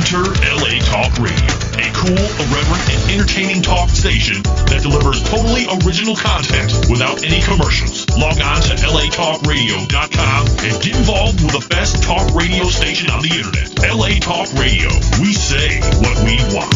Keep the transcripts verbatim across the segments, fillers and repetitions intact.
Enter L A Talk Radio, a cool, irreverent, and entertaining talk station that delivers totally original content without any commercials. Log on to L A talk radio dot com and get involved with the best talk radio station on the internet. L A Talk Radio. We say what we want.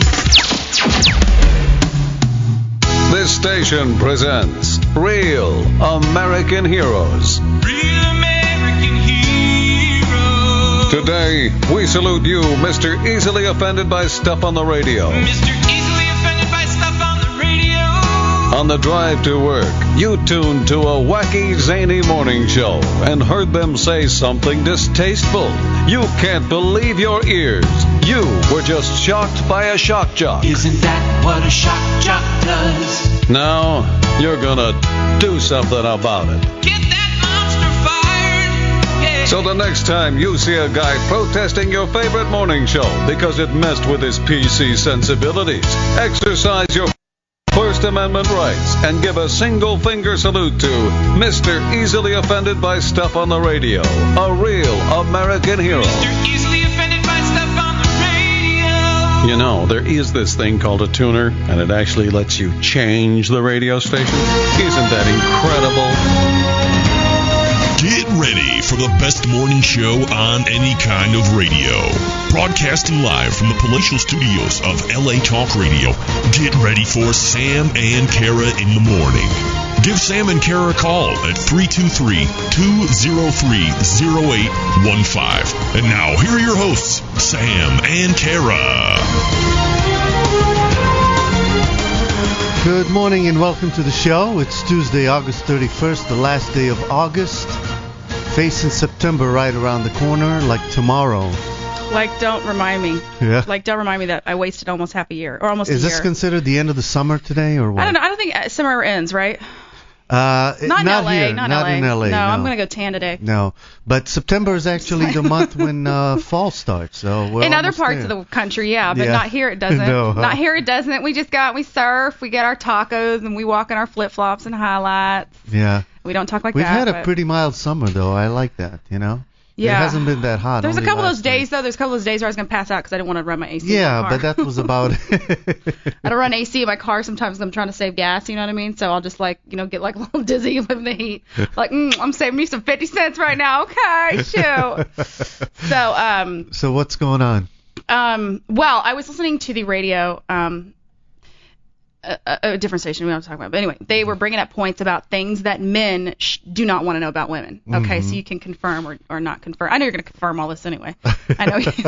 This station presents Real American Heroes. Real American Heroes. Today, we salute you, Mister Easily Offended by Stuff on the Radio. Mister Easily Offended by Stuff on the Radio. On the drive to work, you tuned to a wacky, zany morning show and heard them say something distasteful. You can't believe your ears. You were just shocked by a shock jock. Isn't that what a shock jock does? Now, you're gonna do something about it. Get that monster fired. Yeah. So the next time you see a guy protesting your favorite morning show because it messed with his P C sensibilities, exercise your First Amendment rights and give a single finger salute to Mister Easily Offended by Stuff on the Radio, a real American hero. Mister Easily Offended by Stuff on the Radio. You know, there is this thing called a tuner, and it actually lets you change the radio station. Isn't that incredible? Get ready for the best morning show on any kind of radio. Broadcasting live from the palatial studios of L A Talk Radio. Get ready for Sam and Kara in the morning. Give Sam and Kara a call at three two three, two zero three, zero eight one five. And now, here are your hosts, Sam and Kara. Good morning and welcome to the show. It's Tuesday, August thirty-first, the last day of August. Facing September right around the corner, like tomorrow. Like, don't remind me. Yeah. Like, don't remind me that I wasted almost half a year, or almost Is a year. Is this considered the end of the summer today, or what? I don't know. I don't think summer ends, right? Uh, not in not L A. Here, not, not L A. in L A. No, no, I'm going to go tan today. No, but September is actually the month when uh, fall starts. So we're in other almost parts there. of the country, yeah, but Yeah. not here. It doesn't. No, huh? Not here. It doesn't. We just got we surf, we get our tacos, and we walk in our flip flops and highlights. Yeah. We don't talk like We've that. had a but- pretty mild summer though. I like that. You know. Yeah. It hasn't been that hot. There's a only couple of those last days week. though. There's a couple of those days where I was gonna pass out because I didn't want to run my A C. Yeah, in my car. but that was about it. I don't run A C in my car sometimes when I'm trying to save gas, you know what I mean? So I'll just like, you know, get like a little dizzy from the heat. Like, mm, I'm saving me some fifty cents right now. Okay, shoot. So, um, So what's going on? um, well, I was listening to the radio, um, a, a, a different station we don't talk about, but anyway, they were bringing up points about things that men sh- do not want to know about women. Okay, Mhm. so you can confirm or, or not confirm. I know you're going to confirm all this anyway. I know you.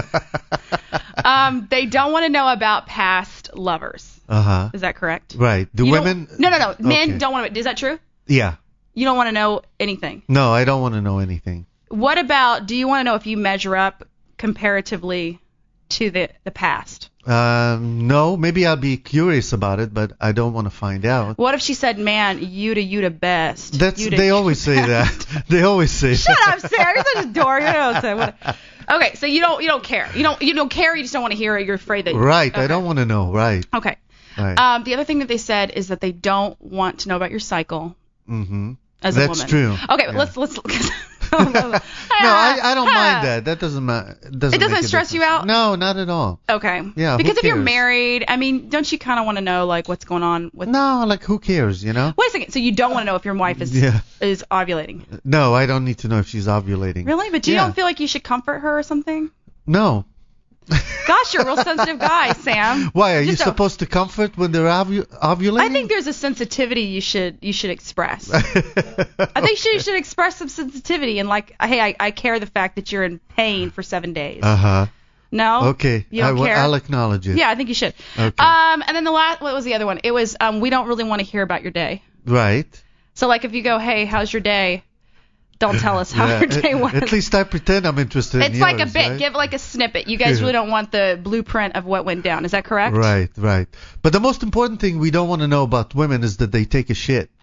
um, they don't want to know about past lovers. Uh huh. Is that correct? Right. Do You don't- women? No, no, no. Men Okay. don't want to. Is that true? Yeah. You don't want to know anything. No, I don't want to know anything. What about? Do you want to know if you measure up comparatively to the the past? Um, no, maybe I'll be curious about it, but I don't want to find out. What if she said, "Man, you to you to best." That's you to they you always say best." that. They always say Shut that. up, Sarah. You're such a dork. You don't say what. Okay, so you don't you don't care. You don't you don't care. You just don't want to hear it. You're afraid that. Right. Okay. I don't want to know. Right. Okay. Right. Um, the other thing that they said is that they don't want to know about your cycle mm-hmm. as That's a woman. true. Okay, Yeah. let's let's. No, I, I don't mind that. That doesn't matter. It doesn't, It doesn't make a stress you difference. out? No, not at all. Okay. Yeah, who Because if you're cares? married, I mean, don't you kind of want to know like what's going on with? No, like who cares, you know? Wait a second. So you don't want to know if your wife is Yeah. is ovulating? No, I don't need to know if she's ovulating. Really? But you Yeah. don't feel like you should comfort her or something? No. Gosh, you're a real sensitive guy, Sam. Why are you Just a- supposed to comfort when they're ovu- ovulating? I think there's a sensitivity you should you should express. I think you should express some sensitivity and like, hey, I, I care the fact that you're in pain for seven days. Uh huh. No. Okay. You don't I, will- care. I'll acknowledge it. Yeah, I think you should. Okay. Um, and then the last, what was the other one? It was, um, we don't really want to hear about your day. Right. So like if you go, hey, how's your day? Don't tell us how Yeah, your day at, was. at least I pretend I'm interested It's in like a yours, bit. right? Give like a snippet. You guys Yeah. really don't want the blueprint of what went down. Is that correct? Right, right. But the most important thing we don't want to know about women is that they take a shit.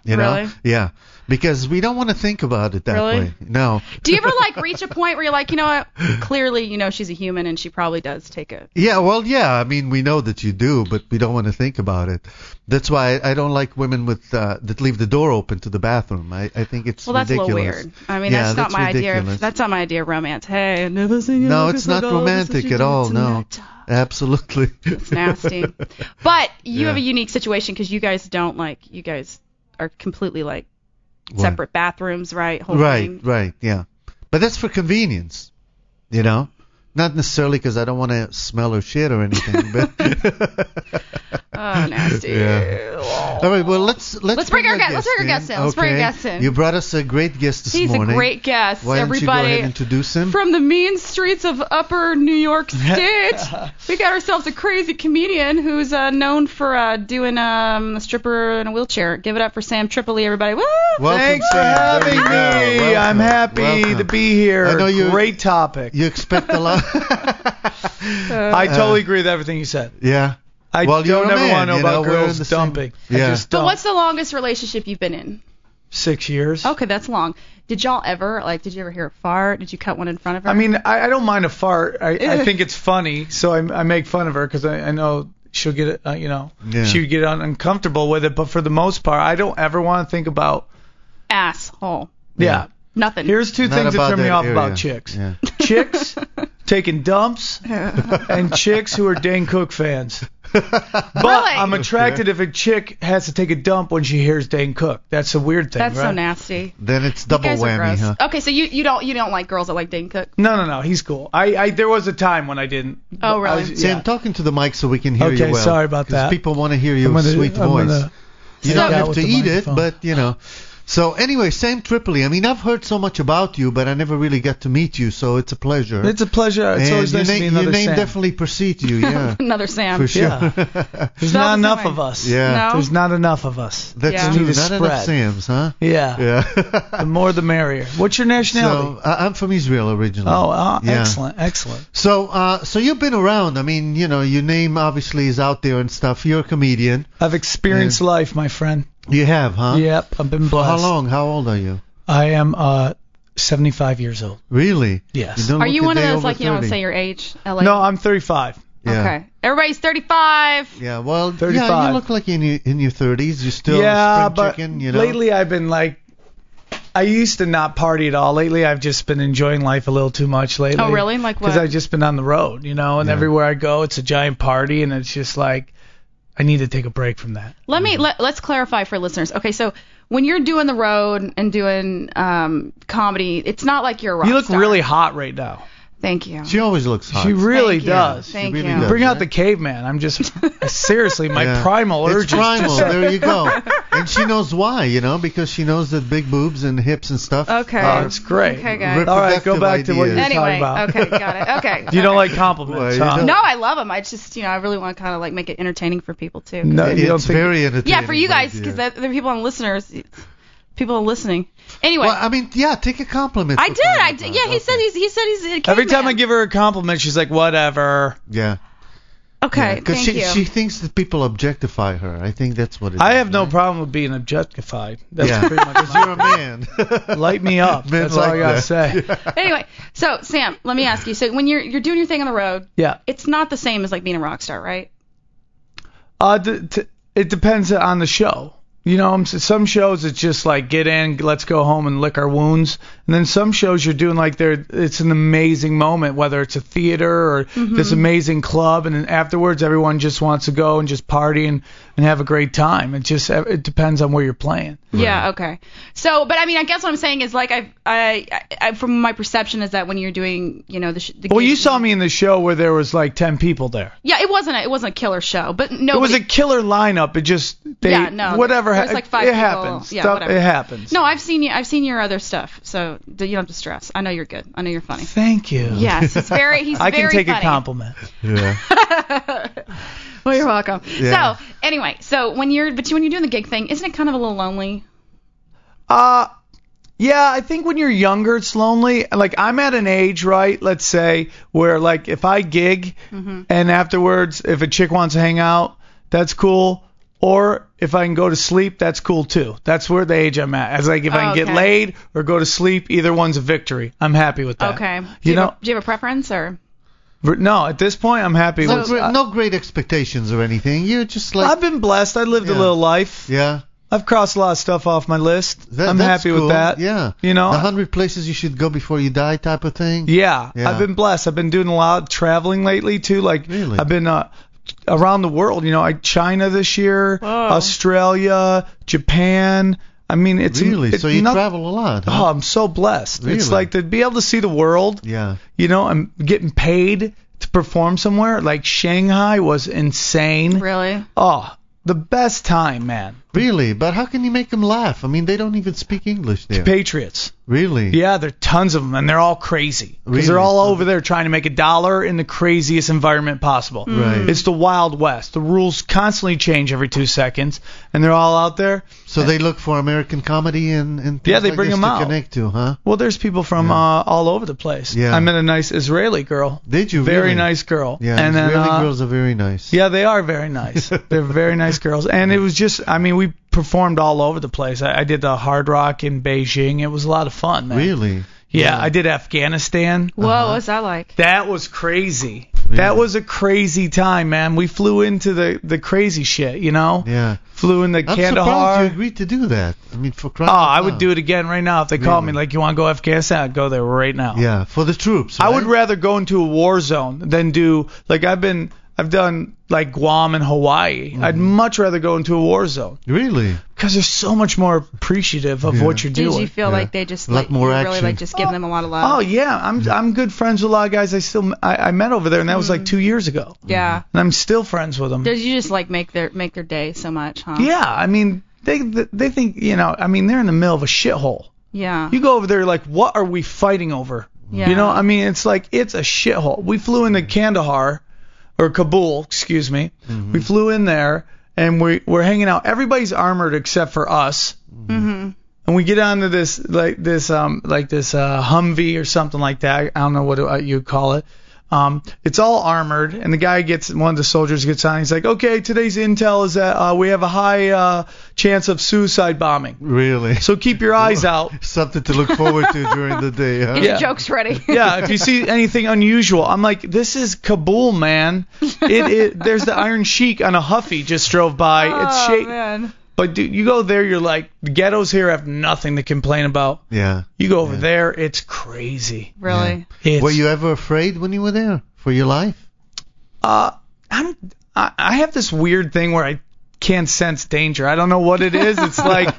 You know? Really? Yeah. Because we don't want to think about it that Really? way. No. Do you ever like reach a point where you're like, you know what? Clearly, you know, she's a human and she probably does take it. Yeah, well, yeah. I mean, we know that you do, but we don't want to think about it. That's why I don't like women with uh, that leave the door open to the bathroom. I, I think it's Well, that's ridiculous. a little weird. I mean, Yeah, that's not that's my idea. ridiculous. Of, that's not my idea of romance. Hey, I've never seen you. No, look it's like not all this romantic that you at do all. No, tonight. absolutely. It's nasty. But you Yeah. have a unique situation because you guys don't like. You guys are completely like What? separate bathrooms, right? Whole Right, thing. right, yeah. But that's for convenience, you know? Not necessarily because I don't want to smell her shit or anything, but... Oh, nasty. Yeah. All right, well, let's let's, Let's bring our our guest- let's bring our guest in. Let's bring our Okay. guest in. You brought us a great guest this He's morning. a great guest. Why don't Everybody, you go ahead and introduce him? from the mean streets of Upper New York State, we got ourselves a crazy comedian who's uh, known for uh, doing um, a stripper in a wheelchair. Give it up for Sam Tripoli, everybody. Woo! Welcome, Thanks for Sam. There having you go. me. Welcome. I'm happy Welcome. to be here. I know you- Great topic. You expect a lot. I totally agree with everything you said. Yeah. I Well, you're don't a ever man, want to know you know, about we're in girls the same- dumping. I Yeah. just But dump. what's the longest relationship you've been in? Six years. Okay, that's long. Did y'all ever, like, did you ever hear a fart? Did you cut one in front of her? I mean, I, I don't mind a fart. I, I think it's funny, so I, I make fun of her because I, I know she'll get it. Uh, you know, Yeah. she would get un- uncomfortable with it. But for the most part, I don't ever want to think about. asshole. Yeah. Nothing. Here's two Not things that about turn me that off area. about chicks. Yeah. Chicks taking dumps and chicks who are Dane Cook fans. But Really? I'm attracted if a chick has to take a dump when she hears Dane Cook. That's a weird thing, That's right? so nasty. Then it's You double guys are whammy, gross. huh? Okay, so you, you don't you don't like girls that like Dane Cook? No, no, no. He's cool. I, I there was a time when I didn't. Oh, really? I was- Sam, yeah. talking to the mic so we can hear Okay, you well. sorry about 'cause that. people want to hear your I'm gonna- sweet I'm voice. gonna You take don't that have with to the eat it, microphone. but, you know. So, anyway, Sam Tripoli. I mean, I've heard so much about you, but I never really got to meet you, so it's a pleasure. It's a pleasure. It's and always your, nice to name, meet your another name Sam. definitely precedes you, yeah. Another Sam. For sure. Yeah. There's Spell not the enough same of way. us. Yeah. No? There's not enough of us. That's Yeah. true. Need to Not enough spread. Sams, huh? Yeah. Yeah. The more the merrier. What's your nationality? So, I- I'm from Israel originally. oh, uh, yeah. excellent, excellent. So, uh, so you've been around. I mean, you know, your name obviously is out there and stuff. You're a comedian. I've experienced life, my friend. You have, huh? Yep, I've been For blessed. how long? How old are you? I am uh seventy-five years old. Really? Yes. You don't Are look you a one of day those, over like, you don't thirty. say your age? L A? No, I'm thirty-five. Yeah. Okay. Everybody's thirty-five. Yeah, well, yeah, thirty-five. you look like in your, in your thirties. You're still yeah, spring but chicken, you know. lately I've been like, I used to not party at all. Lately I've just been enjoying life a little too much lately. Oh, really? Like what? Because I've just been on the road, you know, and Yeah. everywhere I go it's a giant party, and it's just like, I need to take a break from that. Let me let, let's clarify for listeners. Okay, so when you're doing the road and doing um, comedy, it's not like you're a rock You look star. really hot right now. Thank you. She always looks hot. She really Thank you. does. Thank really you. does. Bring out right? the caveman. I'm just seriously my Yeah. primal It's urges. primal. Just, There you go. And she knows why, you know, because she knows that big boobs and hips and stuff. Okay. oh, it's great. Okay, guys. All right, go Reproductive back to what ideas. you're Anyway, talking about. okay, got it. Okay. You don't okay. like compliments, Well, you huh? don't. No, I love them. I just, you know, I really want to kind of like make it entertaining for people too. 'cause No, I- you don't It's think- very entertaining. yeah, for you but, guys, yeah. because the people and listeners, people are listening. Anyway, Well, I mean, yeah, take a compliment. I for did. crying I out did. loud. Yeah, he Okay. said he's. He said he's. A Every time I caveman. give her a compliment, she's like, whatever. Yeah. Okay, Because thank she you. she thinks that people objectify her. I think that's what it is. I have no right? problem with being objectified. That's Yeah, pretty much because my you're a man. Light me up. Men That's like all I gotta that. say. Anyway, so Sam, let me ask you. So when you're you're doing your thing on the road, Yeah. it's not the same as like being a rock star, right? Uh, d- t- it depends on the show. You know, um, some shows it's just like get in, let's go home and lick our wounds, and then some shows you're doing like they're it's an amazing moment, whether it's a theater or Mm-hmm. this amazing club, and then afterwards everyone just wants to go and just party and, and have a great time. It just it depends on where you're playing. Yeah. Okay. So, but I mean, I guess what I'm saying is like I I, I from my perception is that when you're doing, you know, the. Sh- the Well, you gigs- saw me in the show where there was like ten people there. Yeah, it wasn't a, it wasn't a killer show, but no. It was a killer lineup. It just they Yeah, no, whatever. there was ha- like five it people. happens. Yeah, Stuff, whatever. It happens. No, I've seen you. I've seen your other stuff, so you don't have to stress. I know you're good. I know you're funny. Thank you. Yes, he's very. He's I can very take funny. a compliment. Yeah. Well, you're welcome. Yeah. So anyway, so when you're but when you're doing the gig thing, isn't it kind of a little lonely? Uh, yeah, I think when you're younger, it's lonely. Like, I'm at an age, right, let's say, where, like, if I gig Mm-hmm. and afterwards, if a chick wants to hang out, that's cool. or if I can go to sleep, that's cool too. That's where the age I'm at. As like if I can Oh, get okay. laid or go to sleep, either one's a victory. I'm happy with that. Okay. Do You you, know, have a, do you have a preference or? no, at this point, I'm happy No, with. great, no great expectations or anything. You're just like, I've been blessed. I lived a Yeah. little life. yeah. I've crossed a lot of stuff off my list. That, I'm that's happy cool. with that. Yeah. You know. The hundred places you should go before you die type of thing. Yeah, Yeah. I've been blessed. I've been doing a lot of traveling lately too. Like Really? I've been uh, around the world. You know, I China this year, Whoa. Australia, Japan. I mean, it's Really? it's So you not- travel a lot, huh? Oh, I'm so blessed. It's Really? like to be able to see the world. Yeah. You know, I'm getting paid to perform somewhere. Like Shanghai was insane. Really? Oh, the best time, man. Really? But how can you make them laugh? I mean, they don't even speak English there. Patriots. Really? Yeah, there are tons of them, and they're all crazy. Because they're Really? all So- over there trying to make a dollar in the craziest environment possible. Right. It's the Wild West. The rules constantly change every two seconds, and they're all out there. So they look for American comedy and, and things Yeah, they like bring this them to out. connect to, huh? Well, there's people from Yeah. uh, all over the place. Yeah. I met a nice Israeli girl. Did you Very really? nice girl. Yeah, and then, Israeli uh, girls are very nice. Yeah, they are very nice. They're very nice girls. And it was just, I mean, we performed all over the place. I, I did the Hard Rock in Beijing. It was a lot of fun, man. Really? Yeah, Yeah. I did Afghanistan. Whoa, Uh-huh. what's that like? That was crazy. Really? That was a crazy time, man. We flew into the, the crazy shit, you know? Yeah. Flew in the I'm surprised Kandahar. you agreed to do that. I mean, for crying Oh, out I would loud. do it again right now if they called me Really? like, you want to go Afghanistan? I'd go there right now. Yeah, for the troops. I would right? rather go into a war zone than do like I've been I've done like Guam and Hawaii. Mm-hmm. I'd much rather go into a war zone Really? because they're so much more appreciative of Yeah. what you're Did doing. you feel Yeah. like they just A lot like more you really action. like just giving them a lot of love? Oh yeah, I'm I'm good friends with a lot of guys I still I, I met over there, and that was like two years ago, Yeah. and I'm still friends with them. Did you just like make their make their day so much, huh? Yeah, I mean they they think you know I mean they're in the middle of a shithole. Yeah. You go over there like, what are we fighting over? Yeah. You know, I mean, it's like it's a shithole. We flew into Kandahar, or Kabul, excuse me. Mm-hmm. We flew in there, and we we're hanging out. Everybody's armored except for us. Mhm. And we get onto this like this um like this uh, Humvee or something like that. I don't know what uh, you call it. Um, it's all armored, and the guy gets one of the soldiers gets on. He's like, okay, today's intel is that uh, we have a high uh, chance of suicide bombing. Really? So keep your eyes out. Something to look forward to during the day, huh? Get Yeah. your jokes ready. Yeah, if you see anything unusual, I'm like, this is Kabul, man. It, it there's the Iron Sheik on a Huffy just drove by. It's Oh shake. man. But dude, you go there, you're like, the ghettos here have nothing to complain about. Yeah. You go over Yeah. there, it's crazy. Really? It's, Were you ever afraid when you were there for your life? Uh, I'm. I, I have this weird thing where I can't sense danger. I don't know what it is. It's like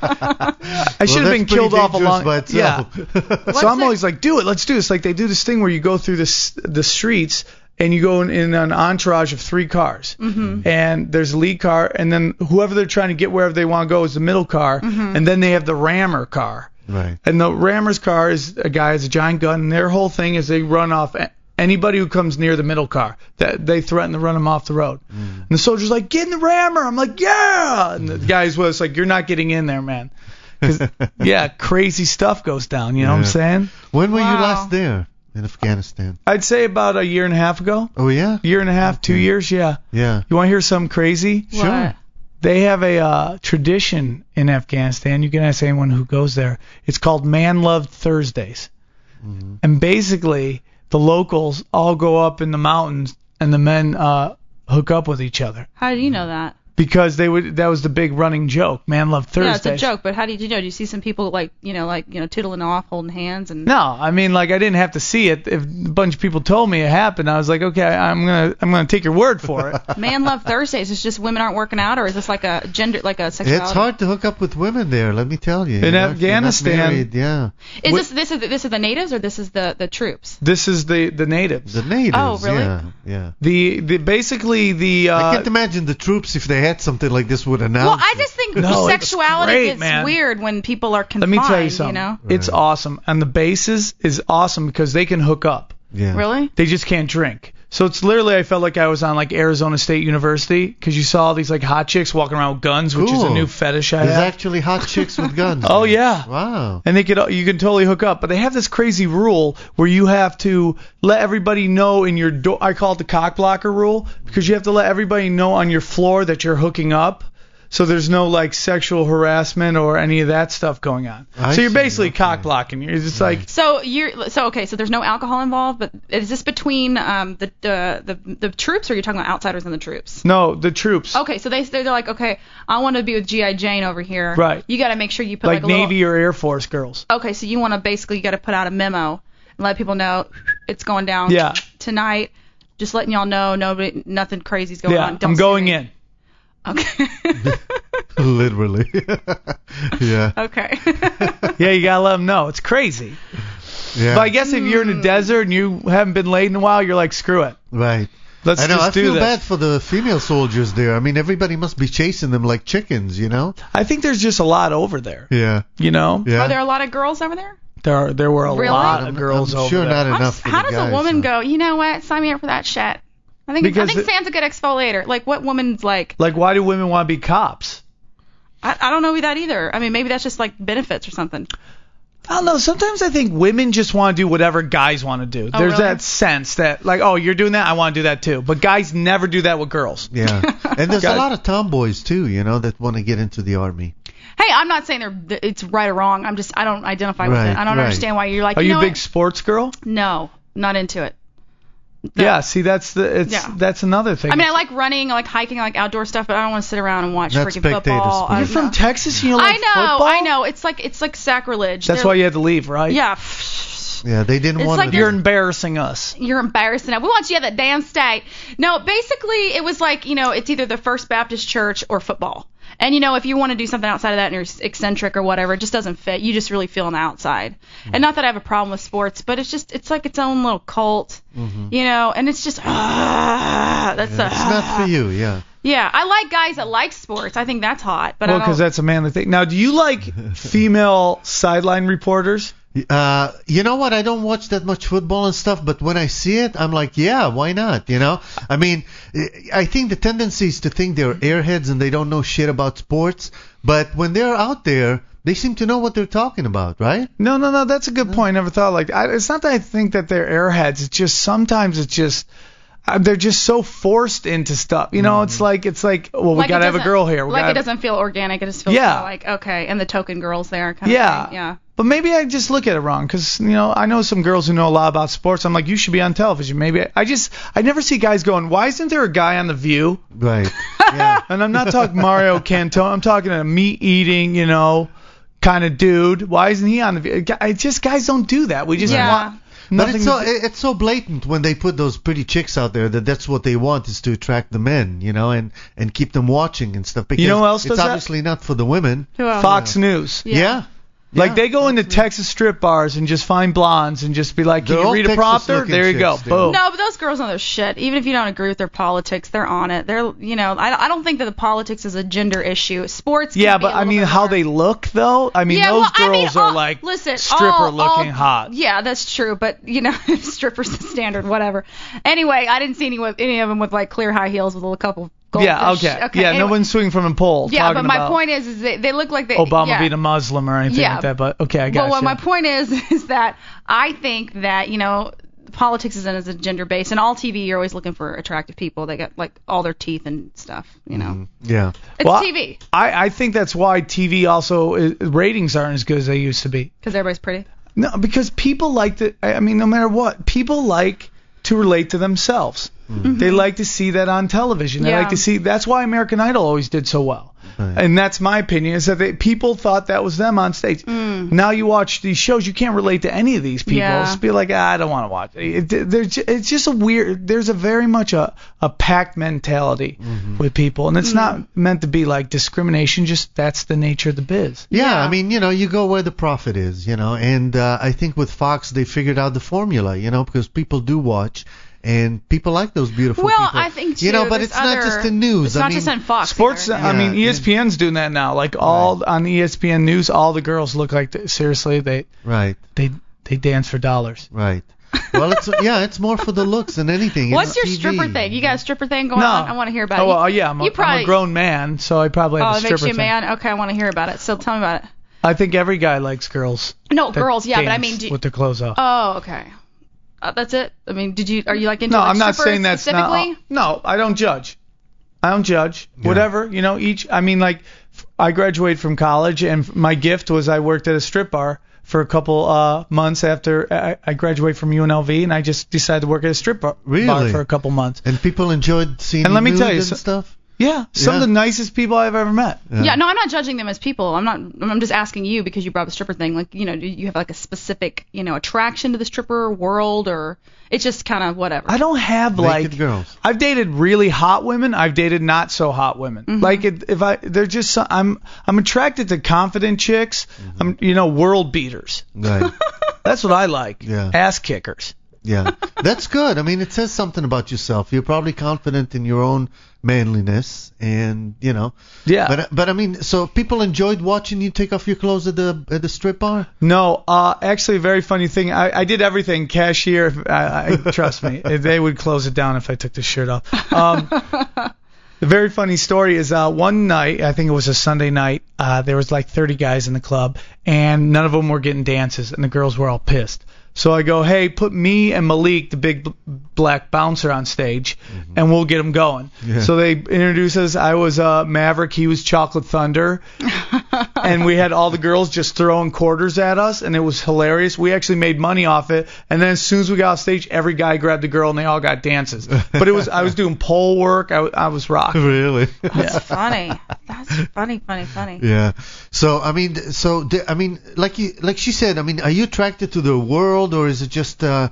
I should have been killed off a long. By Yeah. itself. So I'm it- always like, do it, let's do this. Like they do this thing where you go through this the streets and you go in, in an entourage of three cars, Mm-hmm. and there's a lead car, and then whoever they're trying to get wherever they want to go is the middle car, Mm-hmm. and then they have the rammer car. Right. And the rammer's car is a guy has a giant gun, and their whole thing is they run off a- anybody who comes near the middle car. That they threaten to run them off the road. And the soldier's like, get in the rammer. I'm like, yeah. And the guy's with us like, you're not getting in there, man. 'Cause, yeah, crazy stuff goes down. You know what I'm Yeah. saying? When were you Wow. last there in Afghanistan? I'd say about a year and a half ago. Oh yeah. Year and a half, two Okay. years, yeah. Yeah. You want to hear something crazy? Sure. What? They have a uh, tradition in Afghanistan. You can ask anyone who goes there. It's called Man Love Thursdays. Mm-hmm. And basically, the locals all go up in the mountains, and the men uh, hook up with each other. How did you know that? Because they would. That was the big running joke. Man Love Thursdays. Yeah, it's a joke, but how did you know? Do you see some people like, you know, like, you know, tootling off, holding hands and No, I mean, like, I didn't have to see it. If a bunch of people told me it happened, I was like, okay, I'm gonna, I'm gonna take your word for it. Man Love Thursdays? Is just women aren't working out, or is this like a gender, like a sexuality? It's hard to hook up with women there, let me tell you. In You know, if you're not Afghanistan- married, yeah. Is Wh- this this is the, this is the natives, or this is the the troops? This is the the natives. The natives. Oh, really? Yeah, yeah. The the basically the. Uh, I can't imagine the troops if they had something like this would announce. Well, I it. just think No, it's sexuality great, gets man. weird when people are Let confined. me tell you something. know? It's Right. awesome, and the bases is awesome because they can hook up. Yeah. Really? They just can't drink. So it's literally, I felt like I was on like Arizona State University because you saw all these like hot chicks walking around with guns, which is a Cool. new fetish I There's have. actually hot chicks with guns. Oh there. yeah. Wow. And they could, you can totally hook up, but they have this crazy rule where you have to let everybody know in your door. I call it the cock blocker rule because you have to let everybody know on your floor that you're hooking up. so there's no like sexual harassment or any of that stuff going on. I so you're see, basically okay. cock blocking. You're just like, So you're so okay. So there's no alcohol involved, but is this between um, the, the the the troops, or are you talking about outsiders and the troops? no, the troops. Okay, so they they're like, okay, I want to be with G I. Jane over here. Right. You got to make sure you put like like, a Navy little. or Air Force girls. Okay, so you want to basically you got to put out a memo and let people know it's going down Yeah. tonight. Just letting y'all know, nobody, nothing crazy's going Yeah, on. Don't I'm see going me. in. Okay. Literally. yeah. Okay. Yeah, you gotta let them know. It's crazy. Yeah. But I guess if you're in Hmm. a desert and you haven't been laid in a while, you're like, screw it. Right. Let's I know. just I do feel this. bad for the female soldiers there. I mean, everybody must be chasing them like chickens, you know? I think there's just a lot over there. Yeah. You know, Yeah. Are there a lot of girls over there? there are, there were a Really? lot I'm- of girls I'm over sure there. not I'm enough s- for how the does guys, a woman so. go? You know what? Sign me up for that shit. I think Because I think the- Sam's a good exfoliator. Like, what woman's like? Like, why do women want to be cops? I, I don't know that either. I mean, maybe that's just like benefits or something. I don't know. Sometimes I think women just want to do whatever guys want to do. Oh, There's really? that sense that, like, oh, you're doing that, I want to do that too. But guys never do that with girls. Yeah. And there's a Guys- lot of tomboys, too, you know, that want to get into the army. Hey, I'm not saying they're that it's right or wrong. I'm just I don't identify with Right, it. I don't right. understand why you're like. Are you a know big what? sports girl? No, not into it. No. Yeah. See, that's the it's Yeah. that's another thing. I mean, I like running, I like hiking, I like outdoor stuff, but I don't want to sit around and watch Not freaking spectator football. sports. I You're from know. Texas, and you I like know, football? I know. It's like it's like sacrilege. That's They're- why you had to leave, right? Yeah. Yeah, they didn't It's want like to. You're embarrassing us. You're embarrassing. We want you at that damn state. No, basically, it was like, you know, it's either the First Baptist Church or football. And, you know, if you want to do something outside of that and you're eccentric or whatever, it just doesn't fit. You just really feel on the outside. And not that I have a problem with sports, but it's just, it's like its own little cult, you know, and it's just, ah, that's Yeah, a, it's not for you, yeah. Yeah, I like guys that like sports. I think that's hot. But Well, I don't, because that's a manly thing. Now, do you like female sideline reporters? Uh, you know what? I don't watch that much football and stuff, but when I see it, I'm like, yeah, why not? You know? I mean, I think the tendency is to think they're airheads and they don't know shit about sports, but when they're out there, they seem to know what they're talking about, right? No, no, no. That's a good point. I never thought like I, it's not that I think that they're airheads. It's just sometimes it's just uh, they're just so forced into stuff. You know, it's like it's like well, we like it gotta have a doesn't- girl here. We Like gotta it have- doesn't feel organic. It just feels Yeah. kinda like, okay, and the token girls there. Kind Yeah. Of thing. Yeah. But maybe I just look at it wrong because, you know, I know some girls who know a lot about sports. I'm like, you should be on television. Maybe I, I just, I never see guys going, why isn't there a guy on The View? Right. Yeah. And I'm not talking Mario Cantone. I'm talking a meat eating, you know, kind of dude. Why isn't he on The View? I just, guys don't do that. We just Yeah. want But nothing. it's so to do- it's so blatant when they put those pretty chicks out there that that's what they want is to attract the men, you know, and and keep them watching and stuff. Because know who else it's does that? obviously not for the women. Who else? Fox News. Yeah. Yeah. Like Yeah. they go into Texas strip bars and just find blondes and just be like, can They're you all read a Texas prompter? looking There you go. chicks, dude. Boom. No, but those girls know their shit. Even if you don't agree with their politics, they're on it. They're, you know, I, I don't think that the politics is a gender issue. Sports. Can Yeah, be but a I little mean, bit how more. they look though. I mean, Yeah, those well, I mean, girls are all- like listen, stripper all- looking all- hot. Yeah, that's true. But you know, strippers the standard, whatever. Anyway, I didn't see any with any of them with like clear high heels with a couple. Goldfish. Yeah, okay. okay Yeah, no anyway. one's swinging from a pole. Yeah, talking but my about point is, is they, they look like they. Obama yeah. being a Muslim or anything Yeah. like that. But okay, I got But what you. my point is, is that I think that, you know, politics isn't as a gender based. And all T V, you're always looking for attractive people. They got like all their teeth and stuff, you know. Yeah. It's Well, T V I, I think that's why T V also is, ratings aren't as good as they used to be. because everybody's pretty. No, because people like to. I I mean, no matter what, people like to relate to themselves. They like to see that on television. They Yeah. like to see. That's why American Idol always did so well. Right. And that's my opinion. Is that they, people thought that was them on stage. Now you watch these shows, you can't relate to any of these people. Yeah. Just be like, ah, I don't want to watch it. It- there's ju- It's just a weird. There's a very much a a pack mentality with people, and it's not meant to be like discrimination. Just that's the nature of the biz. Yeah, Yeah. I mean, you know, you go where the profit is, you know, and uh, I think with Fox they figured out the formula, you know, because people do watch and people like those beautiful Well, people. I think, you know, too, but there's it's not other- just the news. It's I not mean, just on Fox. Sports. either, I yeah. mean, E Yeah. E S P N's doing that now. Like all on E S P N News, all the girls look like th- seriously they right, they they dance for dollars. right. Well, it's yeah, it's more for the looks than anything. What's It's your T V. stripper thing? You got a stripper thing going No, on? I want to hear about it. Oh well, yeah, I'm a, you probably, I'm a grown man, so I probably have Oh, a it stripper makes you a thing. man? Okay, I want to hear about it. So tell me about it. I think every guy likes girls. No, that girls, yeah, but I dance mean, do, with their clothes off. oh, okay. Uh, that's it. I mean, did you? Are you like into no, like I'm not strippers saying that's specifically? not. No, I don't judge. I don't judge. Yeah. Whatever, you know, each, I mean, like, f- I graduated from college, and my gift was I worked at a strip bar for a couple uh, months after I, I graduated from U N L V, and I just decided to work at a strip bar, Really? bar for a couple months. And people enjoyed seeing And you let me nude tell you, and so- stuff. Yeah, some Yeah. of the nicest people I've ever met. Yeah, no, I'm not judging them as people. I'm not. I'm just asking you because you brought up the stripper thing. Like, you know, do you have like a specific, you know, attraction to the stripper world, or it's just kind of whatever? I don't have Naked like girls. I've dated really hot women. I've dated not so hot women. Mm-hmm. Like it, if I, they're just so- I'm I'm attracted to confident chicks. Mm-hmm. I'm you know world beaters. Right. That's what I like. Yeah. Ass kickers. Yeah, that's good. I mean, it says something about yourself. You're probably confident in your own manliness, and you know. Yeah. But but I mean, so people enjoyed watching you take off your clothes at the at the strip bar. No, uh, actually, a very funny thing. I, I did everything. Cashier, I, I trust me, they would close it down if I took the shirt off. Um, the very funny story is uh, one night, I think it was a Sunday night, uh, there was like thirty guys in the club, and none of them were getting dances, and the girls were all pissed. So I go, hey, put me and Malik, the big b- black bouncer, on stage, mm-hmm. and we'll get them going. Yeah. So they introduced us. I was uh, Maverick, he was Chocolate Thunder, and we had all the girls just throwing quarters at us, and it was hilarious. We actually made money off it. And then as soon as we got off stage, every guy grabbed a girl, and they all got dances. But it was I was doing pole work. I, w- I was rocking. Really? That's funny. That's funny, funny, funny. Yeah. So I mean, so the- I mean, like you, like she said, I mean, are you attracted to the world, or is it just, uh,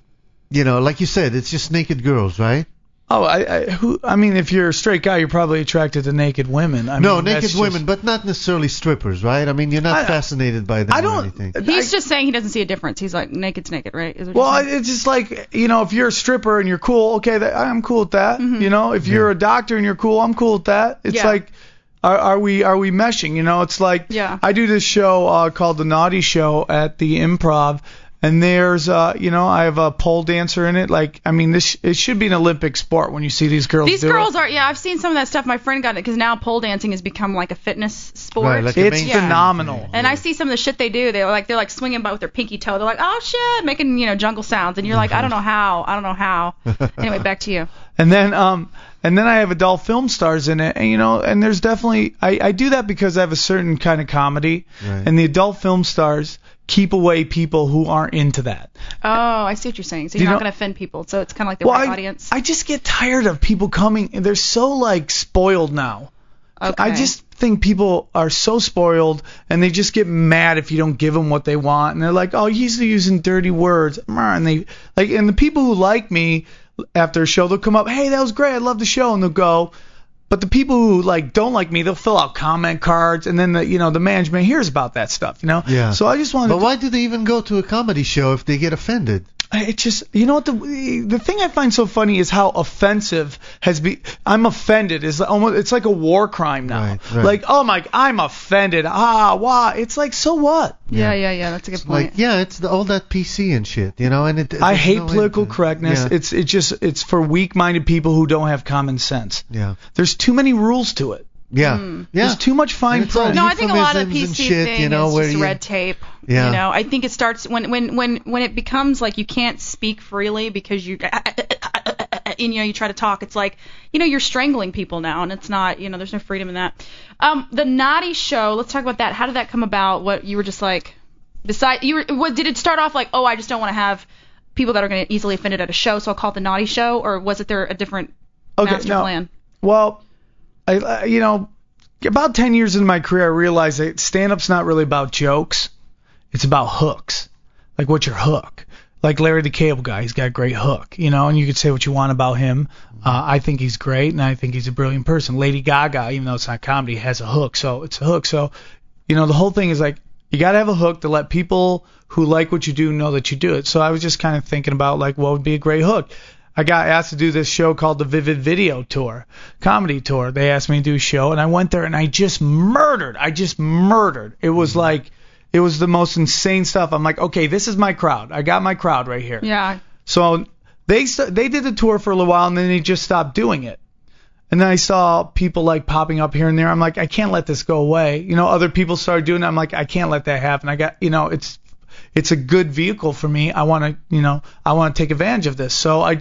you know, like you said, it's just naked girls, right? Oh, I, I who I mean, if you're a straight guy, you're probably attracted to naked women. I no, mean, naked that's women, just- but not necessarily strippers, right? I mean, you're not I- fascinated by them I or don't. anything. He's I- just saying he doesn't see a difference. He's like, naked's naked, right? Is what Well, you're saying? it's just like, you know, if you're a stripper and you're cool, okay, that, I'm cool with that. Mm-hmm. You know, if you're a doctor and you're cool, I'm cool with that. It's Yeah. like, are, are we are we meshing? You know, it's like, Yeah. I do this show uh, called The Naughty Show at the Improv, and there's, uh, you know, I have a pole dancer in it. Like, I mean, this it should be an Olympic sport when you see these girls These do girls it. are, yeah, I've seen some of that stuff. My friend got it because now pole dancing has become like a fitness sport. Right, like a It's mainstream phenomenal. thing. And I see some of the shit they do. They're like they're like swinging by with their pinky toe. They're like, oh shit, making you know jungle sounds, and you're like, I don't know how, I don't know how. Anyway, back to you. And then um and then I have adult film stars in it, and you know, and there's definitely I, I do that because I have a certain kind of comedy, Right. and the adult film stars keep away people who aren't into that. Oh, I see what you're saying. So Do you're you not know- going to offend people. So it's kind of like the Well, right I, audience. I just get tired of people coming, and they're so like spoiled now. Okay. I just think people are so spoiled, and they just get mad if you don't give them what they want, and they're like, oh, he's using dirty words, and they like, and the people who like me after a show, they'll come up, hey, that was great, I love the show, and they'll go. But the people who like don't like me, they'll fill out comment cards, and then the you know the management hears about that stuff, you know. Yeah. So I just wanted. But to, why do they even go to a comedy show if they get offended? It just, you know what, the the thing I find so funny is how offensive has been. I'm offended is almost, it's like a war crime now. Right, right. Like, oh my, I'm offended. Ah, why? It's like, so what? yeah, yeah, yeah. That's a good point. Like, yeah, it's the, all that P C and shit, you know. And it. I there's hate no political end- correctness. Yeah. It's it just it's for weak-minded people who don't have common sense. yeah. There's too many rules to it. Yeah. Hmm. Yeah. There's too much fine And it's all print. No, I think a lot of the P euphemisms C and shit, thing you know, is where just you- red tape. Yeah. You know, I think it starts when when when when it becomes like you can't speak freely because you you know you try to talk. It's like you know you're strangling people now, and it's not. You know, there's no freedom in that. Um, the Naughty Show. Let's talk about that. How did that come about? What you were just like, decide you were. What did it start off like? Oh, I just don't want to have people that are going to get easily offended at a show, so I'll call it the Naughty Show, or was it there a different master no. plan? Well, I I- you know, about ten years into my career, I realized that stand-up's not really about jokes. It's about hooks. Like, what's your hook? Like Larry the Cable Guy, he's got a great hook, you know, and you could say what you want about him. Uh, I think he's great, and I think he's a brilliant person. Lady Gaga, even though it's not comedy, has a hook, so it's a hook. So, you know, the whole thing is like, you got to have a hook to let people who like what you do know that you do it. So I was just kind of thinking about, like, what would be a great hook? I got asked to do this show called the Vivid Video Tour, comedy tour. They asked me to do a show, and I went there, and I just murdered. I just murdered. It was like, it was the most insane stuff. I'm like, okay, this is my crowd. I got my crowd right here. Yeah. So they st- they did the tour for a little while, and then they just stopped doing it. And then I saw people like popping up here and there. I'm like, I can't let this go away. You know, other people started doing it. I'm like, I can't let that happen. I got, you know, it's it's a good vehicle for me. I want to, you know, I want to take advantage of this. So I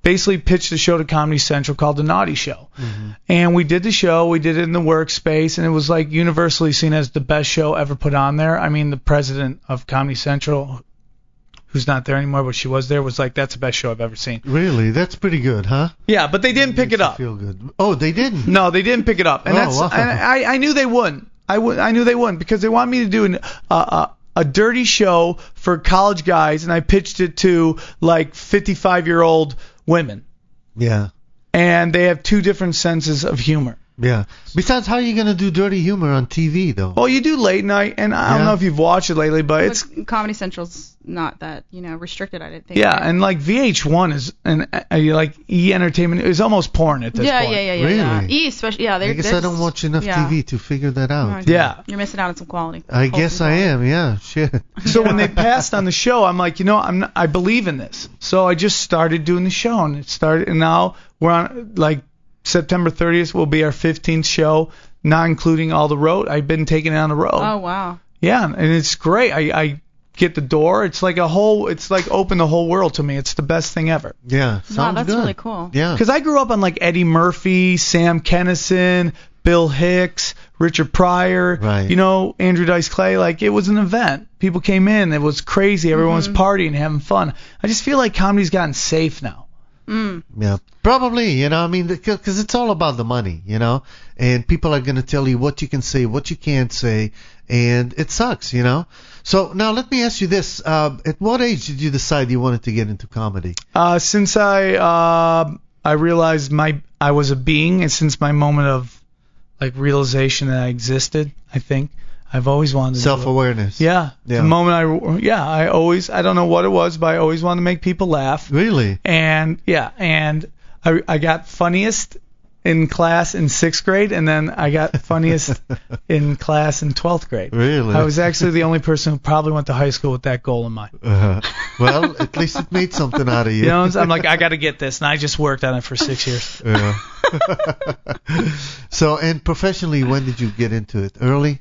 basically pitched a show to Comedy Central called The Naughty Show. Mm-hmm. And we did the show. We did it in the workspace, and it was like universally seen as the best show ever put on there. I mean, the president of Comedy Central, who's not there anymore, but she was there, was like, that's the best show I've ever seen. Really? That's pretty good, huh? Yeah, but they didn't pick Makes it you up. Feel good. Oh, they didn't. No, they didn't pick it up, and Oh, that's wow. and I I knew they wouldn't. I would I knew they wouldn't because they want me to do an uh, uh, a dirty show for college guys, and I pitched it to like fifty-five year old women, Yeah. and they have two different senses of humor. Yeah. Besides, how are you gonna do dirty humor on T V though? Well, you do late night, and I don't Yeah. know if you've watched it lately, but it's But Comedy Central's not that, you know, restricted, I didn't think. yeah, right? and like V H one is and uh, like E Entertainment is almost porn at this yeah, point. yeah, yeah, yeah, yeah. Really? E especially, yeah. They're, I guess they're I don't watch enough yeah. T V to figure that out. Yeah. You're missing out on some quality. I Wholesome guess I quality. am. Yeah. Shit. So when they passed on the show, I'm like, you know, I'm not, I believe in this. So I just started doing the show, and it started, and now we're on like September thirtieth will be our fifteenth show, not including all the road. I've been taking it on the road. Oh wow. Yeah, and it's great. I, I get the door. It's like a whole. It's like open the whole world to me. It's the best thing ever. Yeah. Sounds Wow, that's good. really cool. Yeah. Because I grew up on like Eddie Murphy, Sam Kinison, Bill Hicks, Richard Pryor, Right. you know, Andrew Dice Clay. Like, it was an event. People came in. It was crazy. Everyone was partying, having fun. I just feel like comedy's gotten safe now. Mm. Yeah, probably, you know, I mean, because it's all about the money, you know, and people are going to tell you what you can say, what you can't say, and it sucks, you know. So now let me ask you this. Uh, at what age did you decide you wanted to get into comedy? Uh, since I uh, I realized my I was a being, and since my moment of like realization that I existed, I think I've always wanted to do it. Self-awareness. Yeah, Yeah. the moment I yeah I always I don't know what it was, but I always wanted to make people laugh. Really? And yeah, and I I got funniest in class in sixth grade, and then I got funniest in class in twelfth grade. Really? I was actually the only person who probably went to high school with that goal in mind. Uh, well, at least it made something out of you. You know, I'm like, I got to get this, and I just worked on it for six years. Yeah. So, and professionally, when did you get into it? Early?